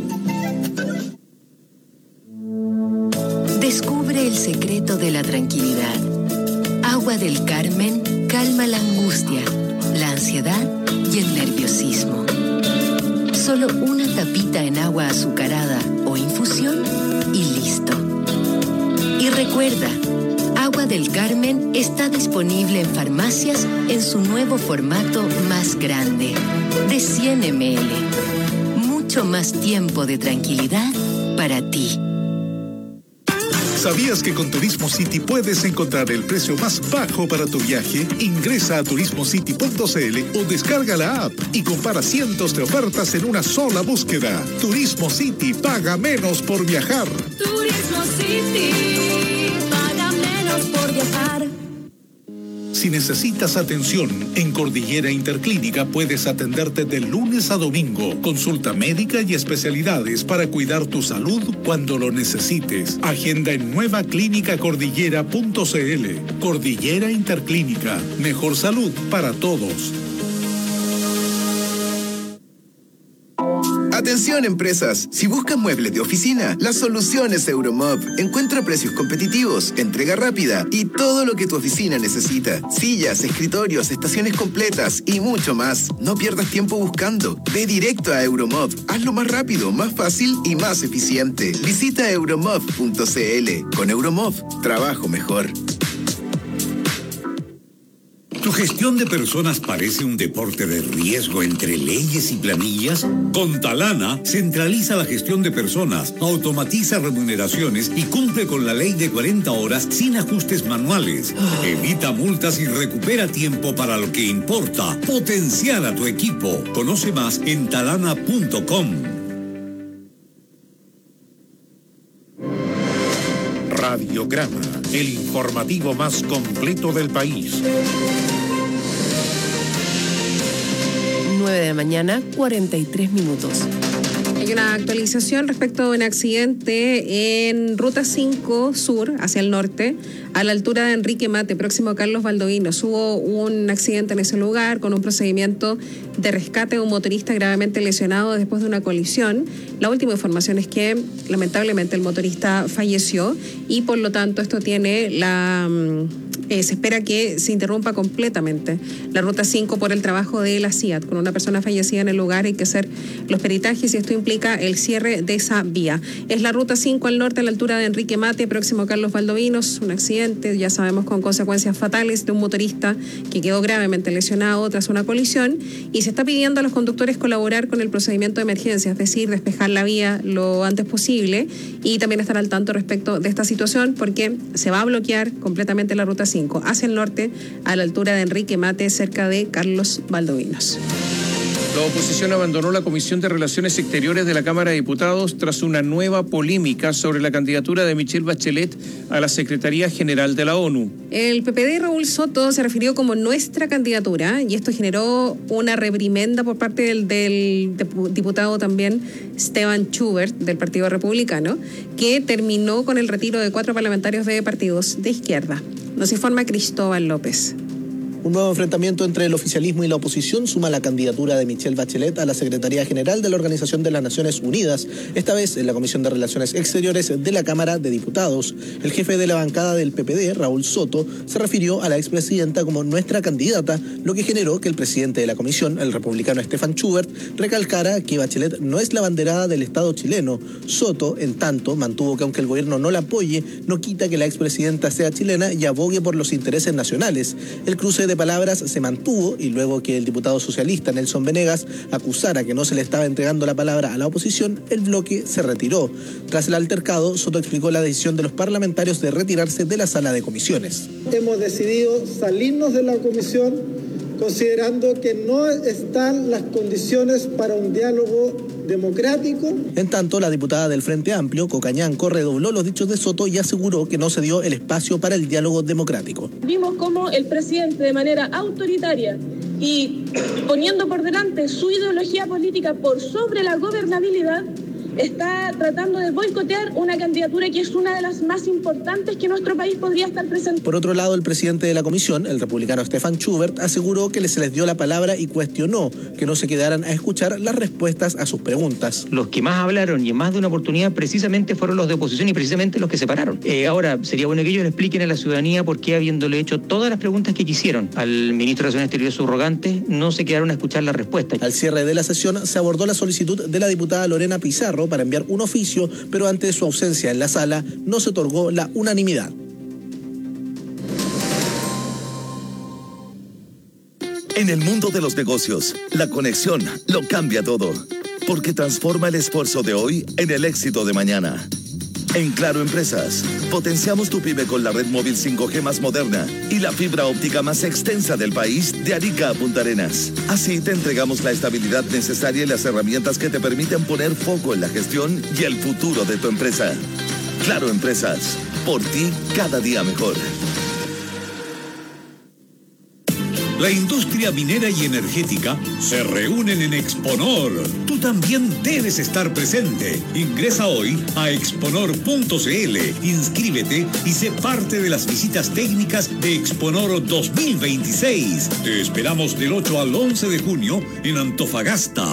Descubre el secreto de la tranquilidad. Agua del Carmen calma la angustia, la ansiedad y el nerviosismo. Solo una tapita en agua azucarada o infusión y listo. Y recuerda, Agua del Carmen está disponible en farmacias en su nuevo formato más grande, de cien mililitros. Mucho más tiempo de tranquilidad para ti. ¿Sabías que con Turismo City puedes encontrar el precio más bajo para tu viaje? Ingresa a turismo city punto c l o descarga la app y compara cientos de ofertas en una sola búsqueda. Turismo City, paga menos por viajar. Turismo City, paga menos por viajar. Si necesitas atención, en Cordillera Interclínica puedes atenderte de lunes a domingo. Consulta médica y especialidades para cuidar tu salud cuando lo necesites. Agenda en nueva clínica cordillera punto c l. Cordillera Interclínica. Mejor salud para todos. Atención empresas, si buscas muebles de oficina, la solución es Euromob. Encuentra precios competitivos, entrega rápida y todo lo que tu oficina necesita. Sillas, escritorios, estaciones completas y mucho más. No pierdas tiempo buscando. Ve directo a Euromob. Hazlo más rápido, más fácil y más eficiente. Visita euromob punto c l. Con Euromob, trabajo mejor. ¿Tu gestión de personas parece un deporte de riesgo entre leyes y planillas? Con Talana centraliza la gestión de personas, automatiza remuneraciones y cumple con la ley de cuarenta horas sin ajustes manuales. Evita multas y recupera tiempo para lo que importa. Potenciar a tu equipo. Conoce más en talana punto com. Radiograma, el informativo más completo del país. nueve de la mañana, cuarenta y tres minutos. Hay una actualización respecto a un accidente en Ruta cinco Sur, hacia el norte, a la altura de Enrique Mate, próximo a Carlos Valdovinos. Hubo un accidente en ese lugar con un procedimiento de rescate de un motorista gravemente lesionado después de una colisión. La última información es que lamentablemente el motorista falleció y por lo tanto esto tiene la... Eh, se espera que se interrumpa completamente la Ruta cinco por el trabajo de la C I A T. Con una persona fallecida en el lugar hay que hacer los peritajes y esto implica el cierre de esa vía. Es la Ruta cinco al norte a la altura de Enrique Mate, próximo a Carlos Valdovinos. Un accidente, ya sabemos, con consecuencias fatales de un motorista que quedó gravemente lesionado tras una colisión y se está pidiendo a los conductores colaborar con el procedimiento de emergencia, es decir, despejar la vía lo antes posible y también estar al tanto respecto de esta situación porque se va a bloquear completamente la Ruta cinco hacia el norte a la altura de Enrique Mate, cerca de Carlos Valdovinos. La oposición abandonó la Comisión de Relaciones Exteriores de la Cámara de Diputados tras una nueva polémica sobre la candidatura de Michelle Bachelet a la Secretaría General de la ONU. El P P D Raúl Soto se refirió como nuestra candidatura y esto generó una reprimenda por parte del, del diputado también Stefan Schubert del Partido Republicano, que terminó con el retiro de cuatro parlamentarios de partidos de izquierda. Nos informa Cristóbal López. Un nuevo enfrentamiento entre el oficialismo y la oposición suma la candidatura de Michelle Bachelet a la Secretaría General de la Organización de las Naciones Unidas, esta vez en la Comisión de Relaciones Exteriores de la Cámara de Diputados. El jefe de la bancada del P P D, Raúl Soto, se refirió a la expresidenta como nuestra candidata, lo que generó que el presidente de la comisión, el republicano Stefan Schubert, recalcara que Bachelet no es la banderada del Estado chileno. Soto, en tanto, mantuvo que aunque el gobierno no la apoye, no quita que la expresidenta sea chilena y abogue por los intereses nacionales. El cruce de palabras se mantuvo y luego que el diputado socialista Nelson Venegas acusara que no se le estaba entregando la palabra a la oposición, el bloque se retiró. Tras el altercado, Soto explicó la decisión de los parlamentarios de retirarse de la sala de comisiones. Hemos decidido salirnos de la comisión considerando que no están las condiciones para un diálogo democrático. En tanto, la diputada del Frente Amplio, Cocañanco, redobló los dichos de Soto y aseguró que no se dio el espacio para el diálogo democrático. Vimos cómo el presidente, de manera autoritaria y poniendo por delante su ideología política por sobre la gobernabilidad, está tratando de boicotear una candidatura que es una de las más importantes que nuestro país podría estar presente. Por otro lado, el presidente de la comisión, el republicano Stefan Schubert, aseguró que se les dio la palabra y cuestionó que no se quedaran a escuchar las respuestas a sus preguntas. Los que más hablaron y en más de una oportunidad precisamente fueron los de oposición y precisamente los que se pararon. Eh, ahora, sería bueno que ellos le expliquen a la ciudadanía por qué, habiéndole hecho todas las preguntas que quisieron al ministro de Relaciones Exteriores subrogante, no se quedaron a escuchar las respuestas. Al cierre de la sesión se abordó la solicitud de la diputada Lorena Pizarro para enviar un oficio, pero ante su ausencia en la sala no se otorgó la unanimidad. En el mundo de los negocios, la conexión lo cambia todo, porque transforma el esfuerzo de hoy en el éxito de mañana. En Claro Empresas, potenciamos tu pyme con la red móvil cinco G más moderna y la fibra óptica más extensa del país de Arica a Punta Arenas. Así te entregamos la estabilidad necesaria y las herramientas que te permiten poner foco en la gestión y el futuro de tu empresa. Claro Empresas, por ti cada día mejor. La industria minera y energética se reúnen en Exponor. Tú también debes estar presente. Ingresa hoy a exponor punto cl, inscríbete y sé parte de las visitas técnicas de Exponor dos mil veintiséis. Te esperamos del ocho al once de junio en Antofagasta.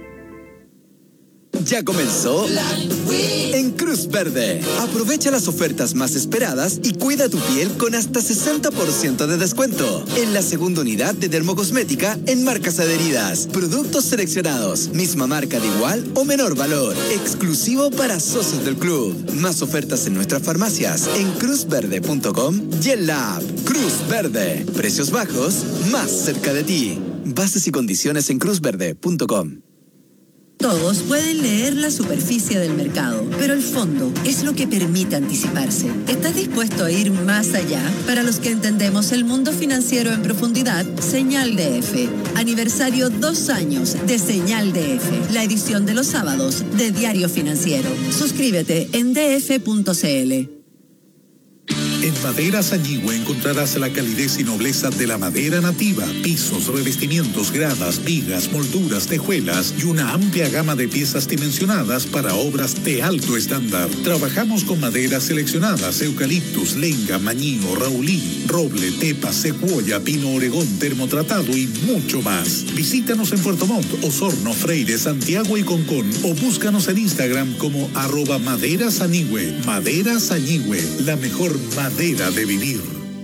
Ya comenzó en Cruz Verde. Aprovecha las ofertas más esperadas y cuida tu piel con hasta sesenta por ciento de descuento en la segunda unidad de dermocosmética en marcas adheridas. Productos seleccionados, misma marca de igual o menor valor, exclusivo para socios del club. Más ofertas en nuestras farmacias en cruz verde punto com y en la app Cruz Verde. Precios bajos, más cerca de ti. Bases y condiciones en cruz verde punto com. Todos pueden leer la superficie del mercado, pero el fondo es lo que permite anticiparse. ¿Estás dispuesto a ir más allá? Para los que entendemos el mundo financiero en profundidad, Señal D F. Aniversario dos años de Señal D F, la edición de los sábados de Diario Financiero. Suscríbete en d f punto c l. En Maderas Añigüe encontrarás la calidez y nobleza de la madera nativa, pisos, revestimientos, gradas, vigas, molduras, tejuelas y una amplia gama de piezas dimensionadas para obras de alto estándar. Trabajamos con maderas seleccionadas: eucaliptus, lenga, mañío, raulí, roble, tepa, secuoya, pino oregón, termotratado y mucho más. Visítanos en Puerto Montt, Osorno, Freire, Santiago y Concón o búscanos en Instagram como arroba Maderas Añigüe. Maderas Añigüe, la mejor madera de vivir.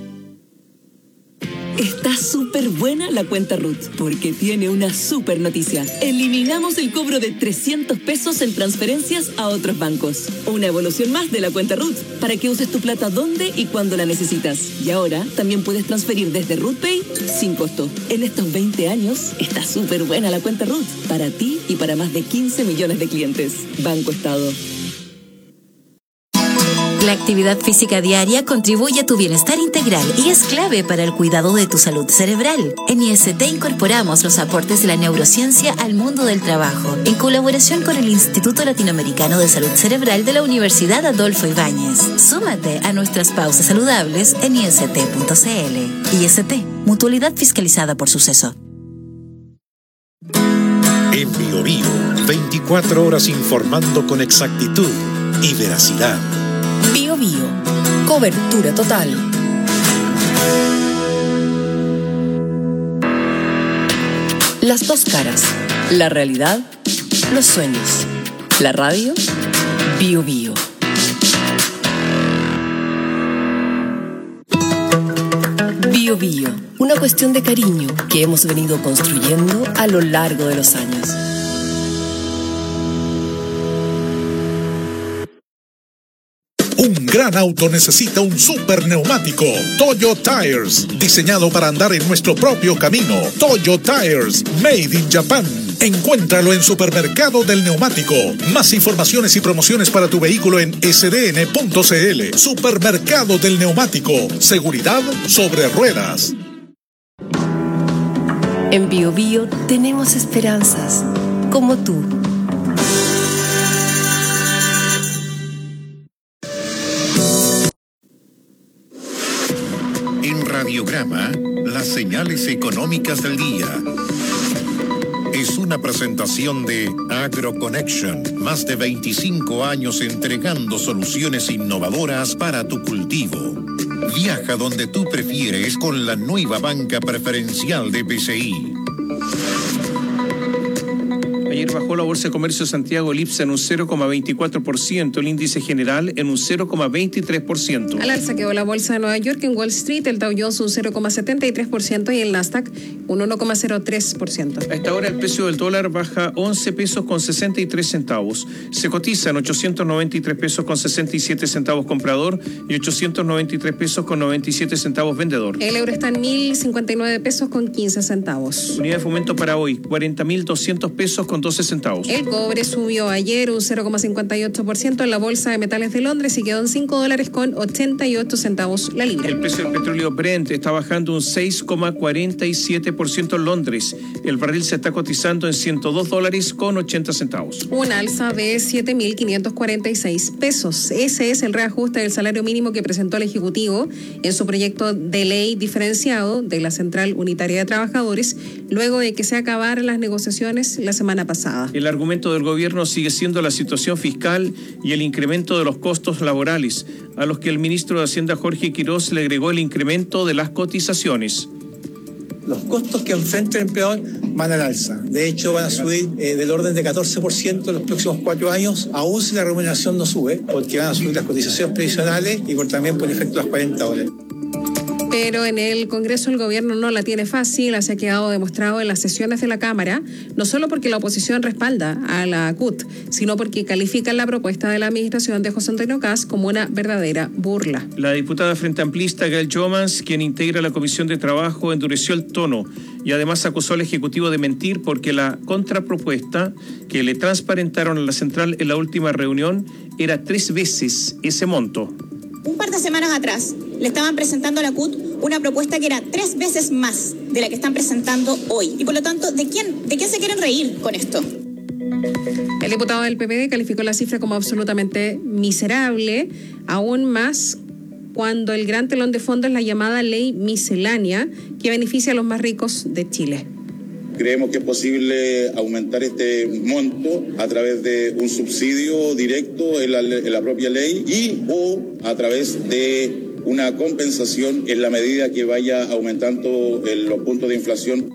Está súper buena la cuenta Ruth, porque tiene una súper noticia. Eliminamos el cobro de trescientos pesos en transferencias a otros bancos. Una evolución más de la cuenta Ruth, para que uses tu plata donde y cuando la necesitas. Y ahora también puedes transferir desde RuthPay sin costo. En estos veinte años está súper buena la cuenta Ruth, para ti y para más de quince millones de clientes. Banco Estado. La actividad física diaria contribuye a tu bienestar integral y es clave para el cuidado de tu salud cerebral. En I S T incorporamos los aportes de la neurociencia al mundo del trabajo, en colaboración con el Instituto Latinoamericano de Salud Cerebral de la Universidad Adolfo Ibáñez. Súmate a nuestras pausas saludables en I S T punto C L. I S T, mutualidad fiscalizada por Suceso. En Bio Bio, veinticuatro horas informando con exactitud y veracidad. Bio Bio, cobertura total. Las dos caras, la realidad, los sueños. La radio, Bio Bio. Bio Bio, una cuestión de cariño que hemos venido construyendo a lo largo de los años. Un gran auto necesita un super neumático. Toyo Tires, diseñado para andar en nuestro propio camino. Toyo Tires, made in Japan. Encuéntralo en Supermercado del Neumático. Más informaciones y promociones para tu vehículo en S D N punto C L. Supermercado del Neumático. Seguridad sobre ruedas. En Bio Bio tenemos esperanzas, como tú. Radiograma, las señales económicas del día. Es una presentación de AgroConnection, más de veinticinco años entregando soluciones innovadoras para tu cultivo. Viaja donde tú prefieres con la nueva banca preferencial de B C I. Ayer bajó la Bolsa de Comercio de Santiago, el I P S A, en un cero coma veinticuatro por ciento, el índice general en un cero coma veintitrés por ciento. Al alza quedó la Bolsa de Nueva York. En Wall Street el Dow Jones un cero coma setenta y tres por ciento y el Nasdaq un uno coma cero tres por ciento. A esta hora el precio del dólar baja once pesos con sesenta y tres centavos. Se cotiza en ochocientos noventa y tres pesos con sesenta y siete centavos comprador y ochocientos noventa y tres pesos con noventa y siete centavos vendedor. El euro está en mil cincuenta y nueve pesos con quince centavos. Unidad de fomento para hoy, cuarenta mil doscientos pesos con doce centavos. El cobre subió ayer un cero coma cincuenta y ocho por ciento en la Bolsa de Metales de Londres y quedó en cinco dólares con ochenta y ocho centavos la libra. El precio del petróleo Brent está bajando un seis coma cuarenta y siete por ciento en Londres. El barril se está cotizando en ciento dos dólares con ochenta centavos. Un alza de siete mil quinientos cuarenta y seis pesos. Ese es el reajuste del salario mínimo que presentó el Ejecutivo en su proyecto de ley diferenciado de la Central Unitaria de Trabajadores, luego de que se acabaran las negociaciones la semana pasada. El argumento del gobierno sigue siendo la situación fiscal y el incremento de los costos laborales, a los que el ministro de Hacienda Jorge Quirós le agregó el incremento de las cotizaciones. Los costos que enfrenta el empleador van al alza. De hecho, van a subir eh, del orden de catorce por ciento en los próximos cuatro años, aún si la remuneración no sube, porque van a subir las cotizaciones previsionales y por, también por efecto las cuarenta horas. Pero en el Congreso el gobierno no la tiene fácil, así ha quedado demostrado en las sesiones de la Cámara, no solo porque la oposición respalda a la C U T, sino porque califican la propuesta de la administración de José Antonio Kast como una verdadera burla. La diputada Frente Amplista Gail Jomans, quien integra la Comisión de Trabajo, endureció el tono y además acusó al Ejecutivo de mentir porque la contrapropuesta que le transparentaron a la central en la última reunión era tres veces ese monto. Un par de semanas atrás le estaban presentando a la C U T una propuesta que era tres veces más de la que están presentando hoy. Y por lo tanto, ¿de quién, de quién se quieren reír con esto? El diputado del P P D calificó la cifra como absolutamente miserable, aún más cuando el gran telón de fondo es la llamada ley miscelánea, que beneficia a los más ricos de Chile. Creemos que es posible aumentar este monto a través de un subsidio directo en la, en la propia ley y o a través de una compensación en la medida que vaya aumentando el, los puntos de inflación.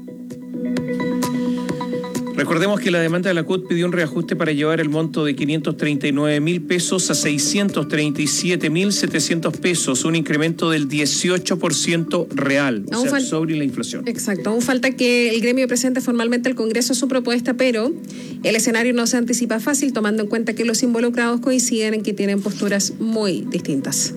Recordemos que la demanda de la C U T pidió un reajuste para llevar el monto de quinientos treinta y nueve mil pesos a seiscientos treinta y siete mil setecientos pesos, un incremento del dieciocho por ciento real, o sea, sobre la inflación. Exacto, aún falta que el gremio presente formalmente al Congreso su propuesta, pero el escenario no se anticipa fácil, tomando en cuenta que los involucrados coinciden en que tienen posturas muy distintas.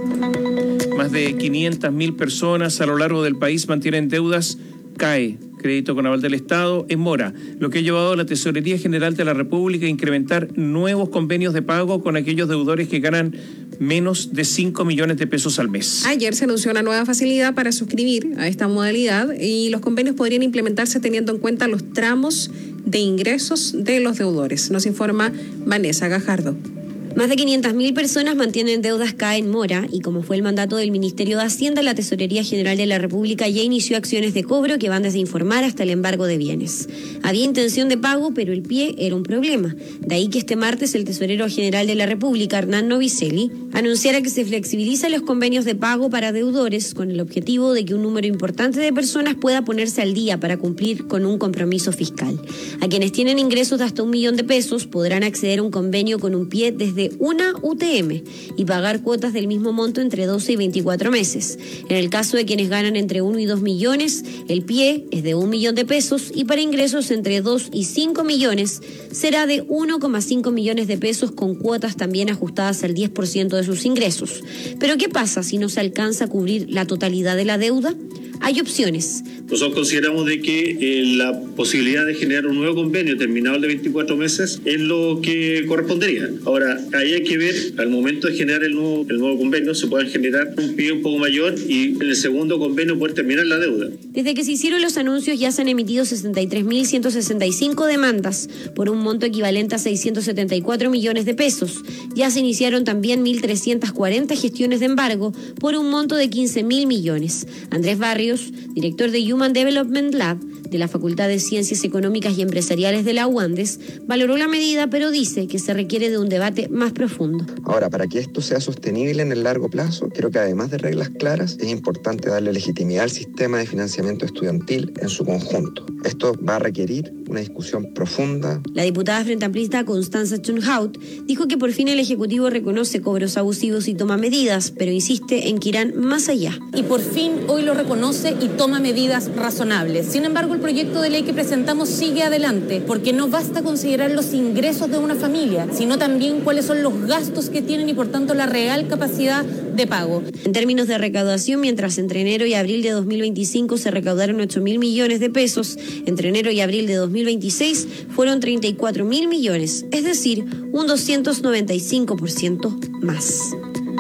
Más de quinientas mil personas a lo largo del país mantienen deudas. CAE, crédito con aval del Estado, en mora, lo que ha llevado a la Tesorería General de la República a incrementar nuevos convenios de pago con aquellos deudores que ganan menos de cinco millones de pesos al mes. Ayer se anunció una nueva facilidad para suscribir a esta modalidad y los convenios podrían implementarse teniendo en cuenta los tramos de ingresos de los deudores. Nos informa Vanessa Gajardo. Más de quinientas mil personas mantienen deudas CAE en mora y como fue el mandato del Ministerio de Hacienda, la Tesorería General de la República ya inició acciones de cobro que van desde informar hasta el embargo de bienes. Había intención de pago, pero el pie era un problema. De ahí que este martes el Tesorero General de la República, Hernán Novicelli, anunciara que se flexibilizan los convenios de pago para deudores con el objetivo de que un número importante de personas pueda ponerse al día para cumplir con un compromiso fiscal. A quienes tienen ingresos de hasta un millón de pesos podrán acceder a un convenio con un pie desde una U T M y pagar cuotas del mismo monto entre doce y veinticuatro meses. En el caso de quienes ganan entre uno y dos millones, el pie es de un millón de pesos y para ingresos entre dos y cinco millones será de uno coma cinco millones de pesos con cuotas también ajustadas al diez por ciento de sus ingresos. Pero ¿qué pasa si no se alcanza a cubrir la totalidad de la deuda? Hay opciones. Nosotros consideramos de que eh, la posibilidad de generar un nuevo convenio terminado el de veinticuatro meses es lo que correspondería. Ahora, ahí hay que ver, al momento de generar el nuevo, el nuevo convenio, se puede generar un pie un poco mayor y en el segundo convenio poder terminar la deuda. Desde que se hicieron los anuncios ya se han emitido sesenta y tres mil ciento sesenta y cinco demandas por un monto equivalente a seiscientos setenta y cuatro millones de pesos. Ya se iniciaron también mil trescientas cuarenta gestiones de embargo por un monto de quince mil millones. Andrés Barrios, director de Human Development Lab de la Facultad de Ciencias Económicas y Empresariales de la U Andes, valoró la medida, pero dice que se requiere de un debate más profundo. Ahora, para que esto sea sostenible en el largo plazo, creo que además de reglas claras, es importante darle legitimidad al sistema de financiamiento estudiantil en su conjunto. Esto va a requerir una discusión profunda. La diputada frente amplista Constanza Chunhaut dijo que por fin el Ejecutivo reconoce cobros abusivos y toma medidas, pero insiste en que irán más allá. Y por fin hoy lo reconoce y toma medidas razonables. Sin embargo, el proyecto de ley que presentamos sigue adelante, porque no basta considerar los ingresos de una familia, sino también cuáles son los gastos que tienen y por tanto la real capacidad de pago. En términos de recaudación, mientras entre enero y abril de dos mil veinticinco se recaudaron ocho mil millones de pesos, entre enero y abril de dos mil veintiséis fueron treinta y cuatro mil millones, es decir, un doscientos noventa y cinco por ciento más.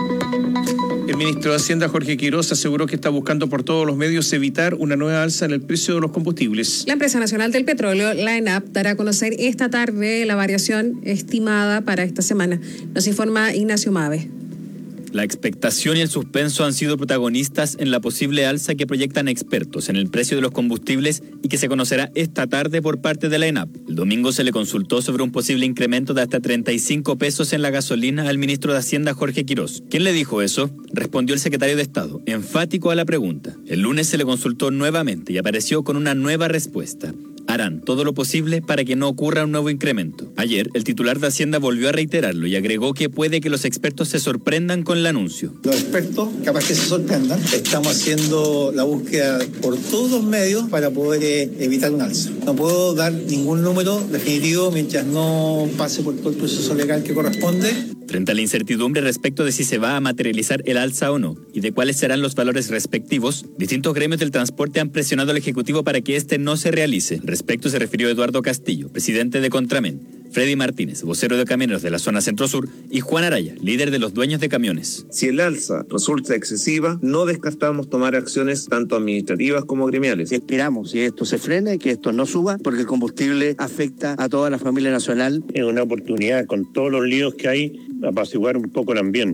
El ministro de Hacienda, Jorge Quirós, aseguró que está buscando por todos los medios evitar una nueva alza en el precio de los combustibles. La empresa nacional del petróleo, la ENAP, dará a conocer esta tarde la variación estimada para esta semana. Nos informa Ignacio Mave. La expectación y el suspenso han sido protagonistas en la posible alza que proyectan expertos en el precio de los combustibles y que se conocerá esta tarde por parte de la ENAP. El domingo se le consultó sobre un posible incremento de hasta treinta y cinco pesos en la gasolina al ministro de Hacienda, Jorge Quirós. ¿Quién le dijo eso? Respondió el secretario de Estado, enfático a la pregunta. El lunes se le consultó nuevamente y apareció con una nueva respuesta. Harán todo lo posible para que no ocurra un nuevo incremento. Ayer, el titular de Hacienda volvió a reiterarlo y agregó que puede que los expertos se sorprendan con el anuncio. Los expertos, capaz que se sorprendan, estamos haciendo la búsqueda por todos los medios para poder eh, evitar un alza. No puedo dar ningún número definitivo mientras no pase por todo el proceso legal que corresponde. Frente a la incertidumbre respecto de si se va a materializar el alza o no y de cuáles serán los valores respectivos, distintos gremios del transporte han presionado al Ejecutivo para que este no se realice. Al respecto se refirió Eduardo Castillo, presidente de Contramen, Freddy Martínez, vocero de camioneros de la zona centro-sur, y Juan Araya, líder de los dueños de camiones. Si el alza resulta excesiva, no descartamos tomar acciones tanto administrativas como gremiales. Esperamos que esto se frene, que esto no suba, porque el combustible afecta a toda la familia nacional. Es una oportunidad, con todos los líos que hay, apaciguar un poco el ambiente.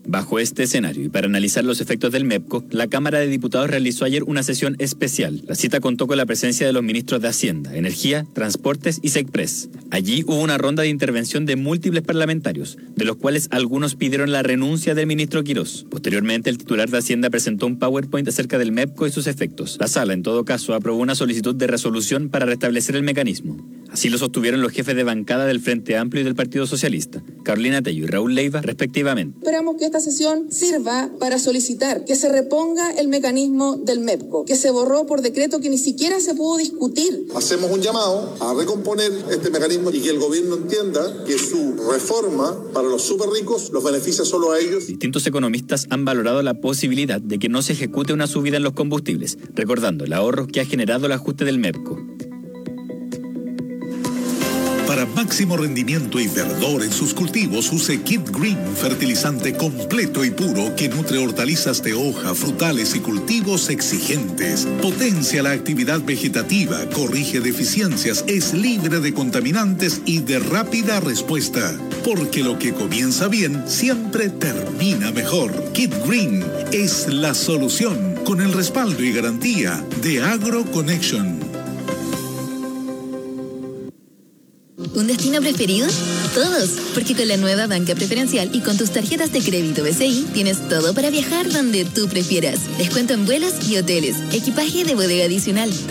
Bajo este escenario y para analizar los efectos del MEPCO, la Cámara de Diputados realizó ayer una sesión especial. La cita contó con la presencia de los ministros de Hacienda, Energía, Transportes y SECPRES. Allí hubo una ronda de intervención de múltiples parlamentarios, de los cuales algunos pidieron la renuncia del ministro Quirós. Posteriormente, el titular de Hacienda presentó un PowerPoint acerca del MEPCO y sus efectos. La sala, en todo caso, aprobó una solicitud de resolución para restablecer el mecanismo. Así lo sostuvieron los jefes de bancada del Frente Amplio y del Partido Socialista, Carolina Tello y Raúl Leiva, respectivamente. Esperamos que esta sesión sirva para solicitar que se reponga el mecanismo del MEPCO, que se borró por decreto que ni siquiera se pudo discutir. Hacemos un llamado a recomponer este mecanismo y que el gobierno entienda que su reforma para los súper ricos los beneficia solo a ellos. Distintos economistas han valorado la posibilidad de que no se ejecute una subida en los combustibles, recordando el ahorro que ha generado el ajuste del MEPCO. Para máximo rendimiento y verdor en sus cultivos, use Kid Green, fertilizante completo y puro que nutre hortalizas de hoja, frutales y cultivos exigentes. Potencia la actividad vegetativa, corrige deficiencias, es libre de contaminantes y de rápida respuesta. Porque lo que comienza bien siempre termina mejor. Kid Green es la solución, con el respaldo y garantía de AgroConnection. ¿Un destino preferido? Todos, porque con la nueva banca preferencial y con tus tarjetas de crédito B C I tienes todo para viajar donde tú prefieras. Descuento en vuelos y hoteles, equipaje de bodega adicional.